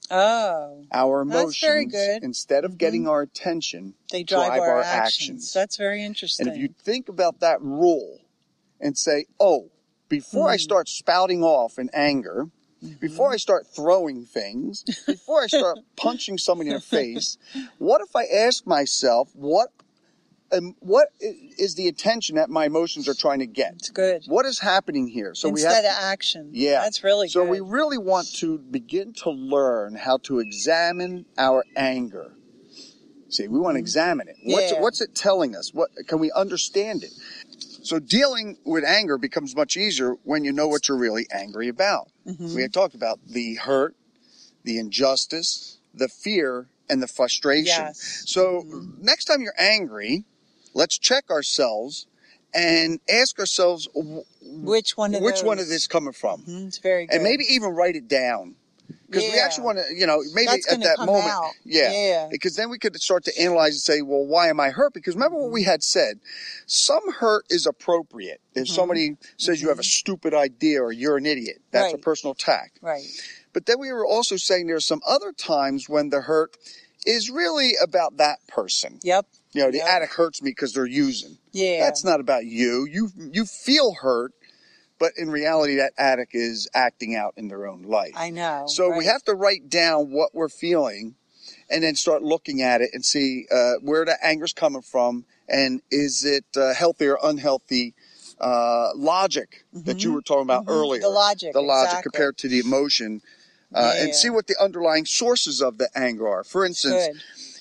Oh, Our That's emotions, very good. instead of getting our attention, they drive, drive our, our actions. actions. That's very interesting. And if you think about that rule and say, oh, before I Hmm. start spouting off in anger, Mm-hmm. before I start throwing things, before I start punching somebody in the face, what if I ask myself, what um, what i- is the attention that my emotions are trying to get? It's good. What is happening here? So we Instead have of action. yeah. That's really so good. we really want to begin to learn how to examine our anger. See, we want to examine it. What's, Yeah. what's it telling us? What can we understand it? So dealing with anger becomes much easier when you know what you're really angry about. Mm-hmm. We had talked about the hurt, the injustice, the fear, and the frustration. Yes. So next time you're angry, let's check ourselves and ask ourselves, wh- Which one of which those? one is this coming from? Mhm, it's very good. And maybe even write it down. Because we Yeah. actually want to, you know, maybe That's at gonna that come moment, out. yeah, Yeah. because then we could start to analyze and say, well, why am I hurt? Because remember what we had said, some hurt is appropriate. If Mm-hmm. somebody says you have a stupid idea or you're an idiot, that's a Right. personal attack. Right. But then we were also saying there are some other times when the hurt is really about that person. Yep. You know, the Yep. addict hurts me because they're using. Yeah. That's not about you. You you feel hurt, but in reality, that addict is acting out in their own life. I know. So we right. have to write down what we're feeling and then start looking at it and see uh, where the anger's coming from and is it uh, healthy or unhealthy uh, logic that you were talking about Mhm. earlier. The logic, The logic exactly. compared to the emotion uh, Yeah. and see what the underlying sources of the anger are. For instance, Good.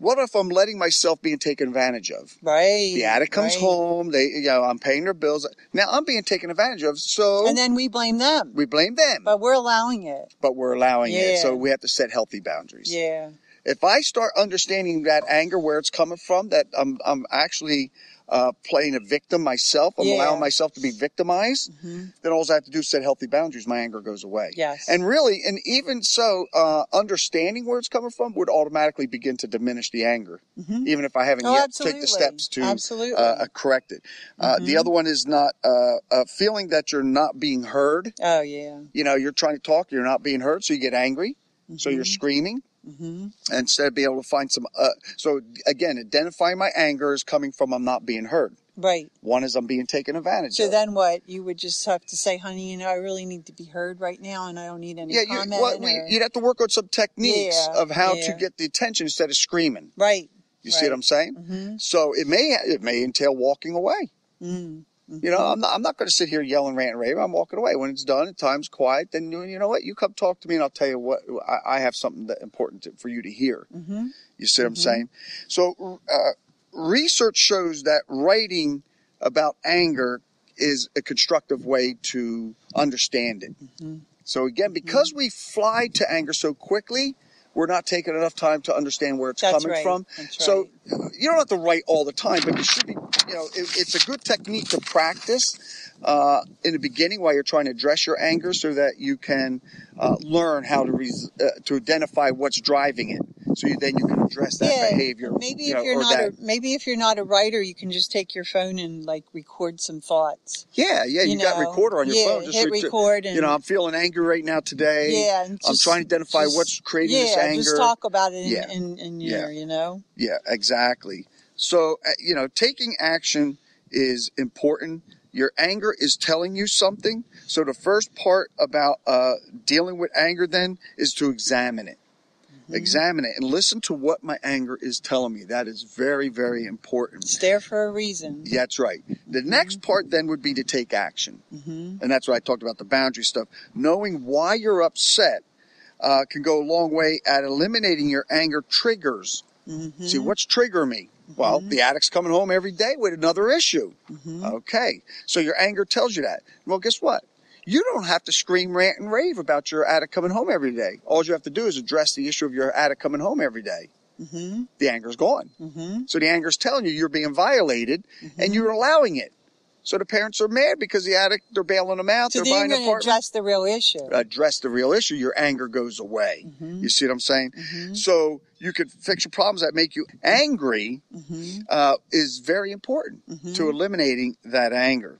What if I'm letting myself being taken advantage of? Right. The addict comes right. home. They, you know, I'm paying their bills. Now I'm being taken advantage of. So And then we blame them. we blame them, But we're allowing it. but we're allowing Yeah. it. So we have to set healthy boundaries. Yeah. If I start understanding that anger, where it's coming from, that I'm, I'm actually uh, playing a victim myself, I'm Yeah. allowing myself to be victimized, Mm-hmm. then all I have to do is set healthy boundaries. My anger goes away. Yes. And really, and even so, uh, understanding where it's coming from would automatically begin to diminish the anger, Mm-hmm. even if I haven't Oh, yet absolutely. taken the steps to Absolutely. uh, correct it. Uh, Mhm. The other one is not uh, uh, feeling that you're not being heard. Oh, yeah. You know, you're trying to talk, you're not being heard, so you get angry, so you're screaming. Mm-hmm. Instead of being able to find some, uh, so again, identifying my anger is coming from I'm not being heard. Right. One is I'm being taken advantage So of. then what? You would just have to say, honey, you know, I really need to be heard right now and I don't need any yeah, you, comment. well, we, or... you'd have to work on some techniques Yeah, of how yeah. to get the attention instead of screaming. Right. You see what I'm saying? Mm-hmm. So it may it may entail walking away. Mm-hmm. You know, I'm not I'm not going to sit here yelling, rant, and rave. I'm walking away. When it's done and time's quiet, then you, you know what? You come talk to me and I'll tell you what I, I have something that important to, for you to hear. Mm-hmm. You see what I'm Mhm. saying? So uh, research shows that writing about anger is a constructive way to understand it. Mm-hmm. So again, because we fly to anger so quickly, we're not taking enough time to understand where it's That's coming right. from. That's So right. uh, you don't have to write all the time, but you should be, you know, it, it's a good technique to practice uh, in the beginning while you're trying to address your anger so that you can uh, learn how to res- uh, to identify what's driving it. So you, then you can address that yeah, behavior. Maybe you if know, you're or not that, a maybe if you're not a writer, you can just take your phone and like record some thoughts. yeah, yeah, you, you got know, recorder on your yeah, phone. Just hit re- record and you know, I'm feeling angry right now today. yeah, and I'm just, trying to identify just, what's creating yeah, this anger. just talk about it in, Yeah. in, in Yeah. your, you know. Yeah, exactly. So, uh, you know, taking action is important. Your anger is telling you something. So the first part about uh, dealing with anger then is to examine it. Mm-hmm. Examine it and listen to what my anger is telling me. That is very, very important. It's there for a reason. Yeah, that's right. The Mm-hmm. next part then would be to take action. Mm-hmm. And that's what I talked about, the boundary stuff. Knowing why you're upset uh, can go a long way at eliminating your anger triggers. Mm-hmm. See, what's triggering me? Well, the addict's coming home every day with another issue. Mm-hmm. Okay, so your anger tells you that. Well, guess what? You don't have to scream, rant, and rave about your addict coming home every day. All you have to do is address the issue of your addict coming home every day. Mm-hmm. The anger's gone. Mm-hmm. So the anger's telling you you're being violated, Mm-hmm. and you're allowing it. So the parents are mad because the addict, they're bailing them out, So they're then buying you're an going to apartment. address the real issue. Address the real issue, your anger goes away. Mm-hmm. You see what I'm saying? Mm-hmm. So you could fix your problems that make you angry Mm-hmm. uh, is very important Mm-hmm. to eliminating that anger.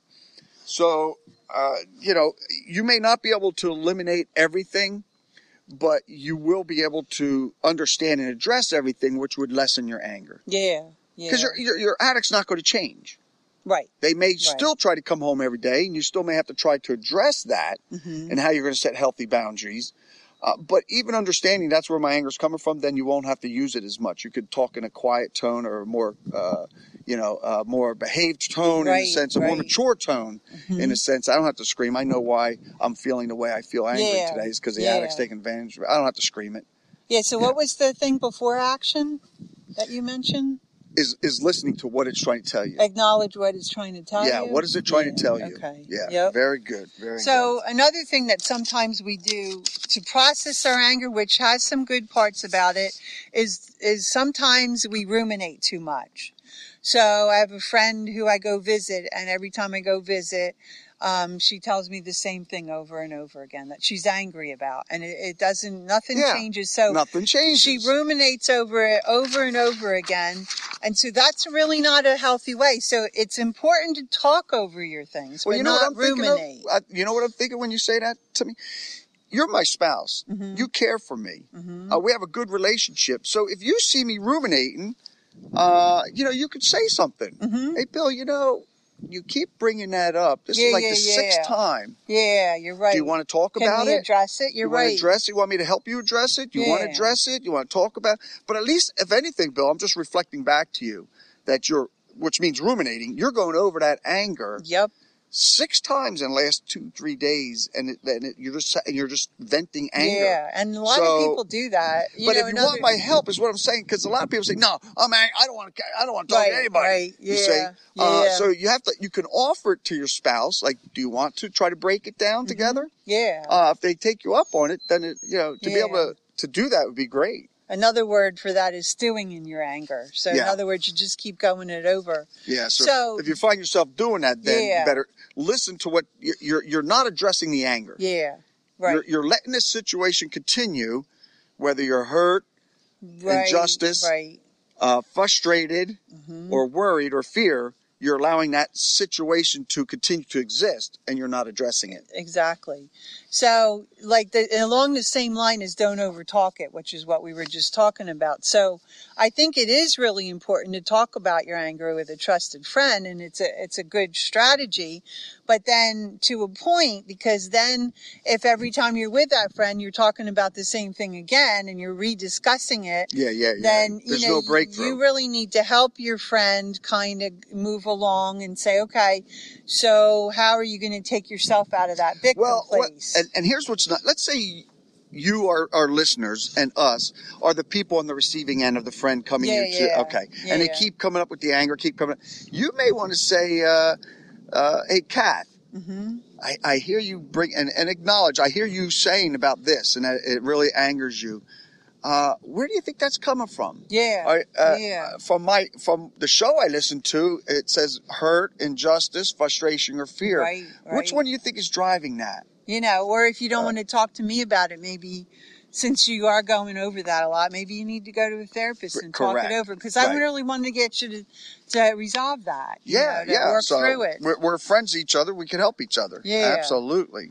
So, uh, you know, you may not be able to eliminate everything, but you will be able to understand and address everything, which would lessen your anger. Yeah. Yeah. Because your, your, your addict's not going to change. Right. They may still try to come home every day, and you still may have to try to address that Mm-hmm. and how you're going to set healthy boundaries. Uh, but even understanding that's where my anger is coming from, then you won't have to use it as much. You could talk in a quiet tone or a more, uh, you know, uh, more behaved tone in a Right, sense, a more right. mature tone Mm-hmm. in a sense. I don't have to scream. I know why I'm feeling the way I feel angry Yeah, today is because the yeah. addict's taking advantage of it. I don't have to scream it. Yeah. So Yeah. what was the thing before action that you mentioned? Is is listening to what it's trying to tell you. Acknowledge what it's trying to tell Yeah, you. what is it trying Yeah, to tell you? Okay. Yeah, Yep. very good. Very So another thing that sometimes we do to process our anger, which has some good parts about it, is is sometimes we ruminate too much. So I have a friend who I go visit, and every time I go visit, um, she tells me the same thing over and over again that she's angry about, and it, it doesn't. Nothing Yeah, changes. So good. Nothing changes. she ruminates over it over and over again. And so that's really not a healthy way. So it's important to talk over your things, Well, but you know not what I'm ruminate. thinking of? I, you know what I'm thinking when you say that to me? You're my spouse. Mm-hmm. You care for me. Mm-hmm. Uh, we have a good relationship. So if you see me ruminating, uh, you know, you could say something. Mm-hmm. Hey, Bill, you know, you keep bringing that up. This Yeah, is like yeah, the sixth yeah. time. Yeah, you're right. Do you want to talk Can about we it? address it? You're you want right. to address it? You want me to help you address it? You want to Yeah. address it? You want to talk about it? But at least, if anything, Bill, I'm just reflecting back to you that you're, which means ruminating, you're going over that anger Yep. six times in the last two, three days, and, it, and it, you're just and you're just venting anger. Yeah, and a lot so, of people do that. You but know, if you another... want my help, is what I'm saying, because a lot of people say, "No, I'm angry. I don't want to. I don't want to talk right, to anybody." Right. Yeah. You say, yeah. Uh, so you have to. You can offer it to your spouse. Like, do you want to try to break it down mm-hmm. together? Yeah. Uh, if they take you up on it, then it, you know to yeah. be able to to do that would be great. Another word for that is stewing in your anger. So yeah. in other words, you just keep going it over. Yeah. So, so if you find yourself doing that, then yeah. you better listen to what you're, you're. You're not addressing the anger. Yeah. Right. You're, you're letting this situation continue, whether you're hurt, right. injustice, right. Uh, frustrated, mm-hmm. or worried or fear. You're allowing that situation to continue to exist, and you're not addressing it. Exactly. So, like the, along the same line as don't overtalk it, which is what we were just talking about. So, I think it is really important to talk about your anger with a trusted friend, and it's a it's a good strategy. But then to a point, because then if every time you're with that friend, you're talking about the same thing again, and you're rediscussing it, yeah, yeah, yeah. then There's you know no breakthrough. You really need to help your friend kind of move along and say, okay, so how are you going to take yourself out of that victim well, place? Well, and, and here's what's not. Let's say you are our listeners and us are the people on the receiving end of the friend coming yeah, here to yeah. okay, yeah, and they yeah. keep coming up with the anger, keep coming up. You may want to say, uh, uh, "Hey, Kat, mm-hmm. I, I hear you bring and, and acknowledge. I hear you saying about this, and it really angers you. Uh, where do you think that's coming from? Yeah, I, uh, yeah. From my from the show I listened to, it says hurt, injustice, frustration, or fear. Right, right. Which one do you think is driving that? You know, or if you don't Uh, want to talk to me about it, maybe since you are going over that a lot, maybe you need to go to a therapist and correct. talk it over. Because right. I really wanted to get you to, to resolve that. You yeah, know, to yeah. work so through it. We're, we're friends of each other. We can help each other. Yeah. Absolutely.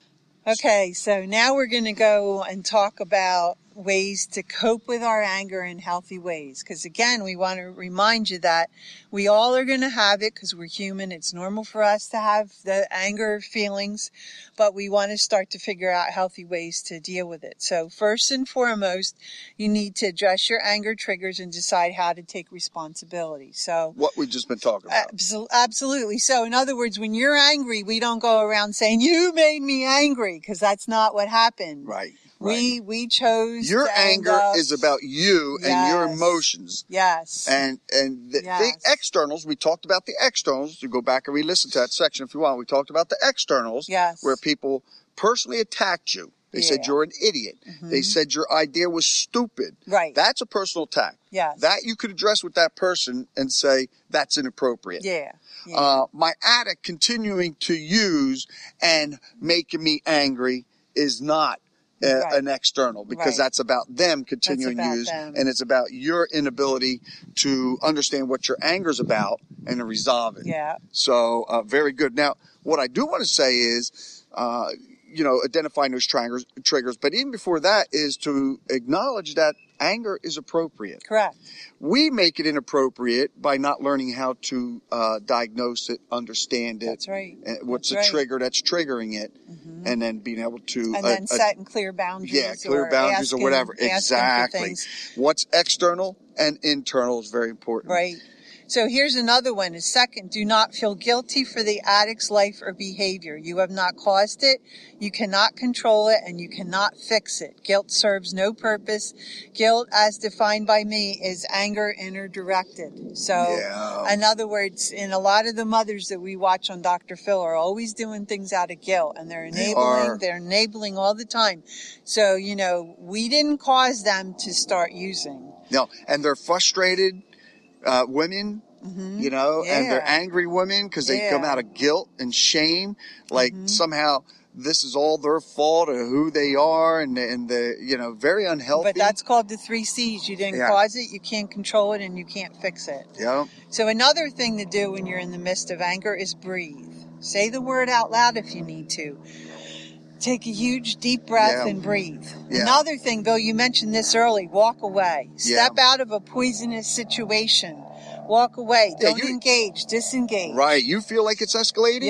Okay, so now we're going to go and talk about ways to cope with our anger in healthy ways. Because again, we want to remind you that we all are going to have it because we're human. It's normal for us to have the anger feelings, but we want to start to figure out healthy ways to deal with it. So first and foremost, you need to address your anger triggers and decide how to take responsibility. So what we've just been talking about. Abso- absolutely. So in other words, when you're angry, we don't go around saying, you made me angry, because that's not what happened. Right. We right. we chose your to anger up, is about you yes, and your emotions. Yes. And and the, yes. the externals, we talked about the externals. You go back and re-listen to that section if you want. We talked about the externals, yes. where people personally attacked you. They yeah. said you're an idiot. Mm-hmm. They said your idea was stupid. Right. That's a personal attack. Yes. That you could address with that person and say that's inappropriate. Yeah. yeah. Uh, my addict continuing to use and making me angry is not Uh, right. an external, because right. that's about them continuing about use, them. and it's about your inability to understand what your anger's about and to resolve it. Yeah. So, uh, very good. Now, what I do want to say is, uh, you know, identifying those triggers, triggers, but even before that is to acknowledge that anger is appropriate. Correct. We make it inappropriate by not learning how to uh, diagnose it, understand it. That's right. And what's that's the right. trigger that's triggering it, mm-hmm. and then being able to and uh, then uh, setting clear boundaries. yeah, clear or boundaries asking, or whatever. asking Exactly. What's external and internal is very important. Right. So here's another one. A second, do not feel guilty for the addict's life or behavior. You have not caused it. You cannot control it, and you cannot fix it. Guilt serves no purpose. Guilt, as defined by me, is anger inner directed. So yeah. in other words, in a lot of the mothers that we watch on Doctor Phil are always doing things out of guilt, and they're enabling, they they're enabling all the time. So, you know, we didn't cause them to start using. No, and they're frustrated. Uh, women, mm-hmm. you know, yeah. and they're angry women because they yeah. come out of guilt and shame, like mm-hmm. somehow this is all their fault or who they are, and and the you know very unhealthy. But that's called the three C's. You didn't yeah. cause it, you can't control it, and you can't fix it. Yeah. So another thing to do when you're in the midst of anger is breathe. Say the word out loud if you need to. Take a huge deep breath yeah. and breathe. Yeah. Another thing, Bill, you mentioned this early, walk away. Step yeah. out of a poisonous situation. Walk away. Yeah, Don't you, engage. Disengage. Right. You feel like it's escalating? Yep.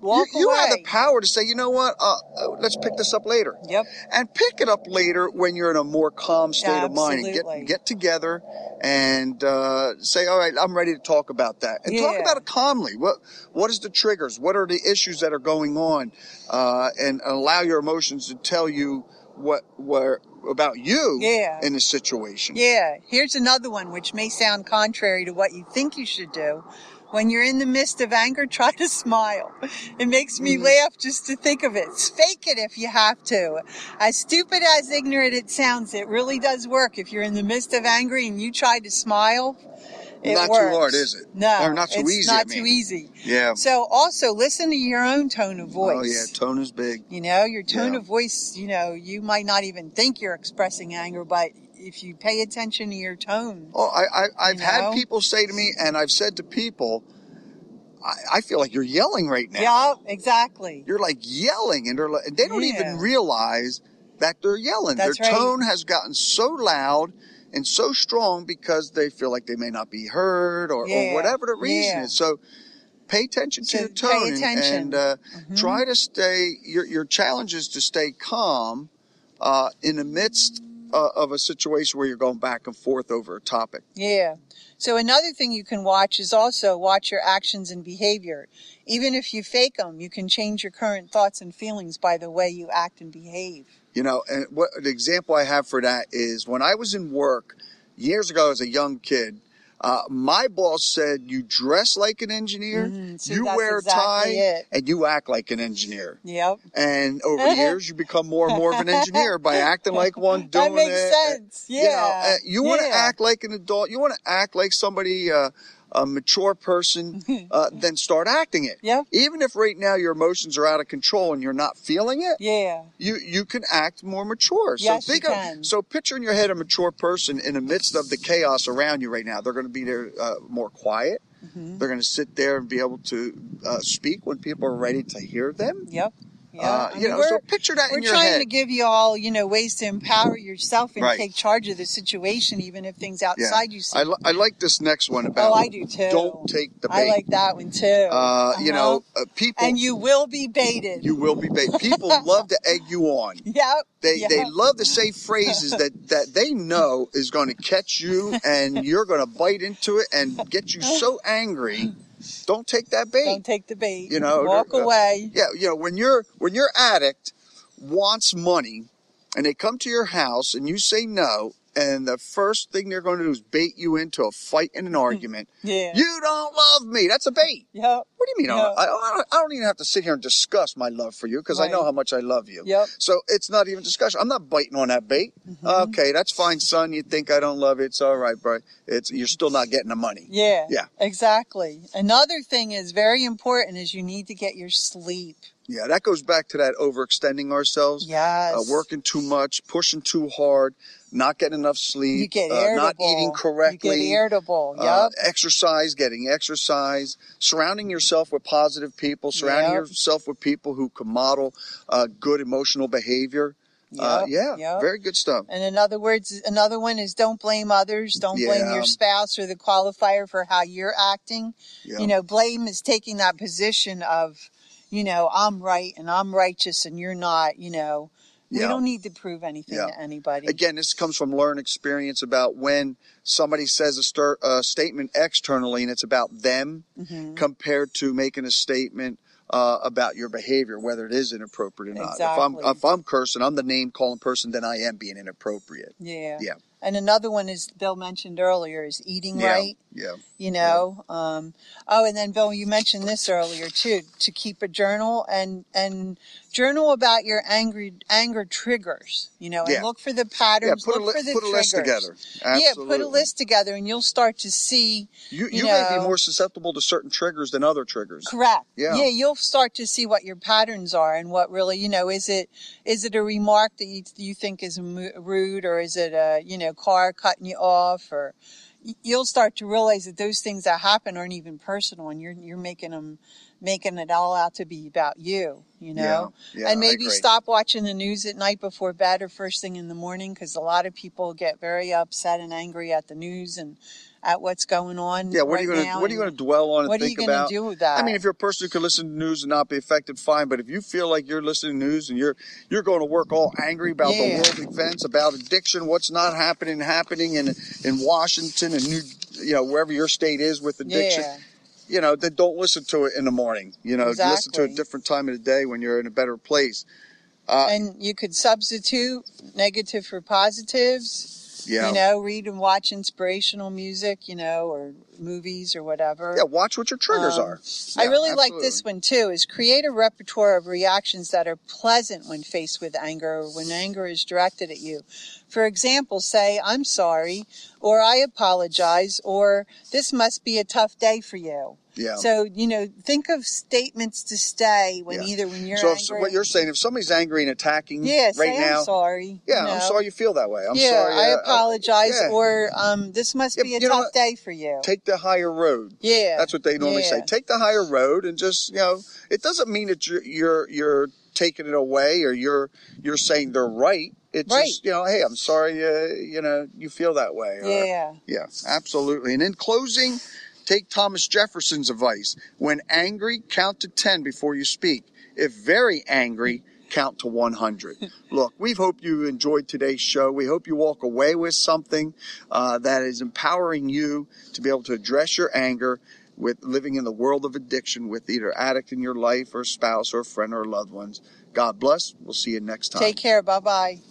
Walk you, you away. have the power to say, you know what, uh, uh, let's pick this up later. Yep. And pick it up later when you're in a more calm state Absolutely. of mind. Get get together and uh, say, all right, I'm ready to talk about that. And Yeah. talk about it calmly. What What is the triggers? What are the issues that are going on? Uh, and allow your emotions to tell you what where about you Yeah. in the situation. Yeah. Here's another one which may sound contrary to what you think you should do. When you're in the midst of anger, try to smile. It makes me Mhm. laugh just to think of it. Fake it if you have to. As stupid as ignorant it sounds, it really does work. If you're in the midst of anger and you try to smile, it Not works. too hard, is it? No, Or not too it's easy, not I mean. too easy. Yeah. So also listen to your own tone of voice. Oh, yeah. Tone is big. You know, your tone Yeah. of voice, you know, you might not even think you're expressing anger, but if you pay attention to your tone. Oh, I, I, I've You had know? people say to me, and I've said to people, I, I feel like you're yelling right now. Yeah, exactly. You're like yelling, and they're like, and they don't Yeah. even realize that they're yelling. That's Their right. tone has gotten so loud and so strong because they feel like they may not be heard, or, Yeah. or whatever the reason Yeah. is. So pay attention to So your pay tone, and- attention. and uh, Mhm. try to stay. Your your challenge is to stay calm uh, in the midst uh, of a situation where you're going back and forth over a topic. Yeah. So another thing you can watch is also watch your actions and behavior. Even if you fake them, you can change your current thoughts and feelings by the way you act and behave. You know, and what the example I have for that is when I was in work years ago as a young kid, uh, my boss said, you dress like an engineer, Mhm. So you that's wear a exactly tie, it. and you act like an engineer. Yep. And over the years, you become more and more of an engineer by acting like one, doing That makes it. sense. You know, Yeah. uh, you want to Yeah. act like an adult. You want to act like somebody, uh, a mature person, uh, then start acting it. Yep. Even if right now your emotions are out of control and you're not feeling it, Yeah. you you can act more mature. Yes, so think you of can. so picture in your head a mature person in the midst of the chaos around you right now. They're going to be there uh, more quiet. Mhm. They're going to sit there and be able to uh, speak when people are ready to hear them. Yep. Yeah. Uh, I you mean, know, we're, so picture that we're in your trying head. to give you all, you know, ways to empower yourself and Right. take charge of the situation, even if things outside you seem. I, li- I like this next one about Oh, I do too. don't take the bait. I like that one too. uh, you Uh-huh. know, uh, people. And you will be baited. you will be bait. People love to egg you on. Yep. They yep. they love to say phrases that, that they know is going to catch you, and you're going to bite into it and get you so angry. Don't take that bait. Don't take the bait. You know, Walk uh, away. Yeah, you know, when your when your addict wants money and they come to your house and you say no, and the first thing they're going to do is bait you into a fight and an argument. Yeah. You don't love me. That's a bait. Yep. What do you mean? Yeah. I, I, I don't even have to sit here and discuss my love for you because I know Right. how much I love you. Yep. So it's not even discussion. I'm not biting on that bait. Mhm. Okay, that's fine, son. You think I don't love you. It's all right, bro. It's, you're still not getting the money. Yeah. Yeah. Exactly. Another thing is very important is you need to get your sleep. Yeah, that goes back to that overextending ourselves. Yes. Uh, working too much, pushing too hard, not getting enough sleep, You get uh, irritable. not eating correctly, You get irritable. Yep. uh, exercise, getting exercise, surrounding yourself with positive people, surrounding Yep. yourself with people who can model uh, good emotional behavior. Uh, Yep, yeah, yep. very good stuff. And in other words, another one is don't blame others. Don't blame Yeah. your spouse or the qualifier for how you're acting. Yeah. You know, blame is taking that position of, you know, I'm right and I'm righteous and you're not, you know. We Yeah. don't need to prove anything Yeah. to anybody. Again, this comes from learned experience about when somebody says a, stir, a statement externally and it's about them Mhm. compared to making a statement uh, about your behavior, whether it is inappropriate or not. If I'm Exactly. if I'm cursing, I'm the name calling person, then I am being inappropriate. Yeah. Yeah. And another one is Bill mentioned earlier is eating Yeah. right. Yeah. You know, um, oh, and then Bill, you mentioned this earlier too, to keep a journal and, and journal about your angry, anger triggers, you know, and Yeah. look for the Yeah. patterns, Put a look li- for the put a triggers. list together. Yeah, Absolutely. put a list together and you'll start to see, You you you may be know- more susceptible to certain triggers than other triggers. correct. Yeah. Yeah, you'll start to see what your patterns are and what really, you know, is it, is it a remark that you, you think is mu- rude or is it a, you know, car cutting you off or, you'll start to realize that those things that happen aren't even personal, and you're you're making them making it all out to be about you, you know. Yeah, yeah, and maybe I agree. stop watching the news at night before bed or first thing in the morning, because a lot of people get very upset and angry at the news and at what's going on. Yeah, what right are you going to now, what are you and going to dwell on and what are think you gonna about? do with that? I mean, if you're a person who can listen to news and not be affected, fine. But if you feel like you're listening to news and you're you're going to work all angry about Yeah. the world events, about addiction, what's not happening, happening in in Washington and New, you know, wherever your state is with addiction, yeah, you know, then don't listen to it in the morning. You know, listen to Exactly. a different time of the day when you're in a better place. Uh, and you could substitute negative for positives. yeah. You know, read and watch inspirational music, you know, or movies or whatever. Yeah, watch what your triggers Um, are. I Yeah, really like absolutely. this one too, is create a repertoire of reactions that are pleasant when faced with anger or when anger is directed at you. For example, say, I'm sorry, or I apologize, or this must be a tough day for you. Yeah. So, you know, think of statements to say when Yeah. either when you're so angry. if, what you're saying, if somebody's angry and attacking yeah, right say, now, I'm sorry. yeah, you know. I'm sorry you feel that way. I'm yeah, sorry. I uh, apologize, yeah. or um, this must Yeah, be a you know tough what? day for you. Take the higher road. yeah. That's what they normally yeah. say. Take the higher road and just, you know, it doesn't mean that you're you're, you're taking it away or you're you're saying they're right. It's Right. just, you know, hey, I'm sorry, uh, you know, you feel that way. Or, Yeah. yeah, absolutely. And in closing, take Thomas Jefferson's advice. When angry, count to ten before you speak. If very angry, count to one hundred. Look, we hope you enjoyed today's show. We hope you walk away with something uh, that is empowering you to be able to address your anger with living in the world of addiction with either addict in your life or spouse or friend or loved ones. God bless. We'll see you next time. Take care. Bye-bye.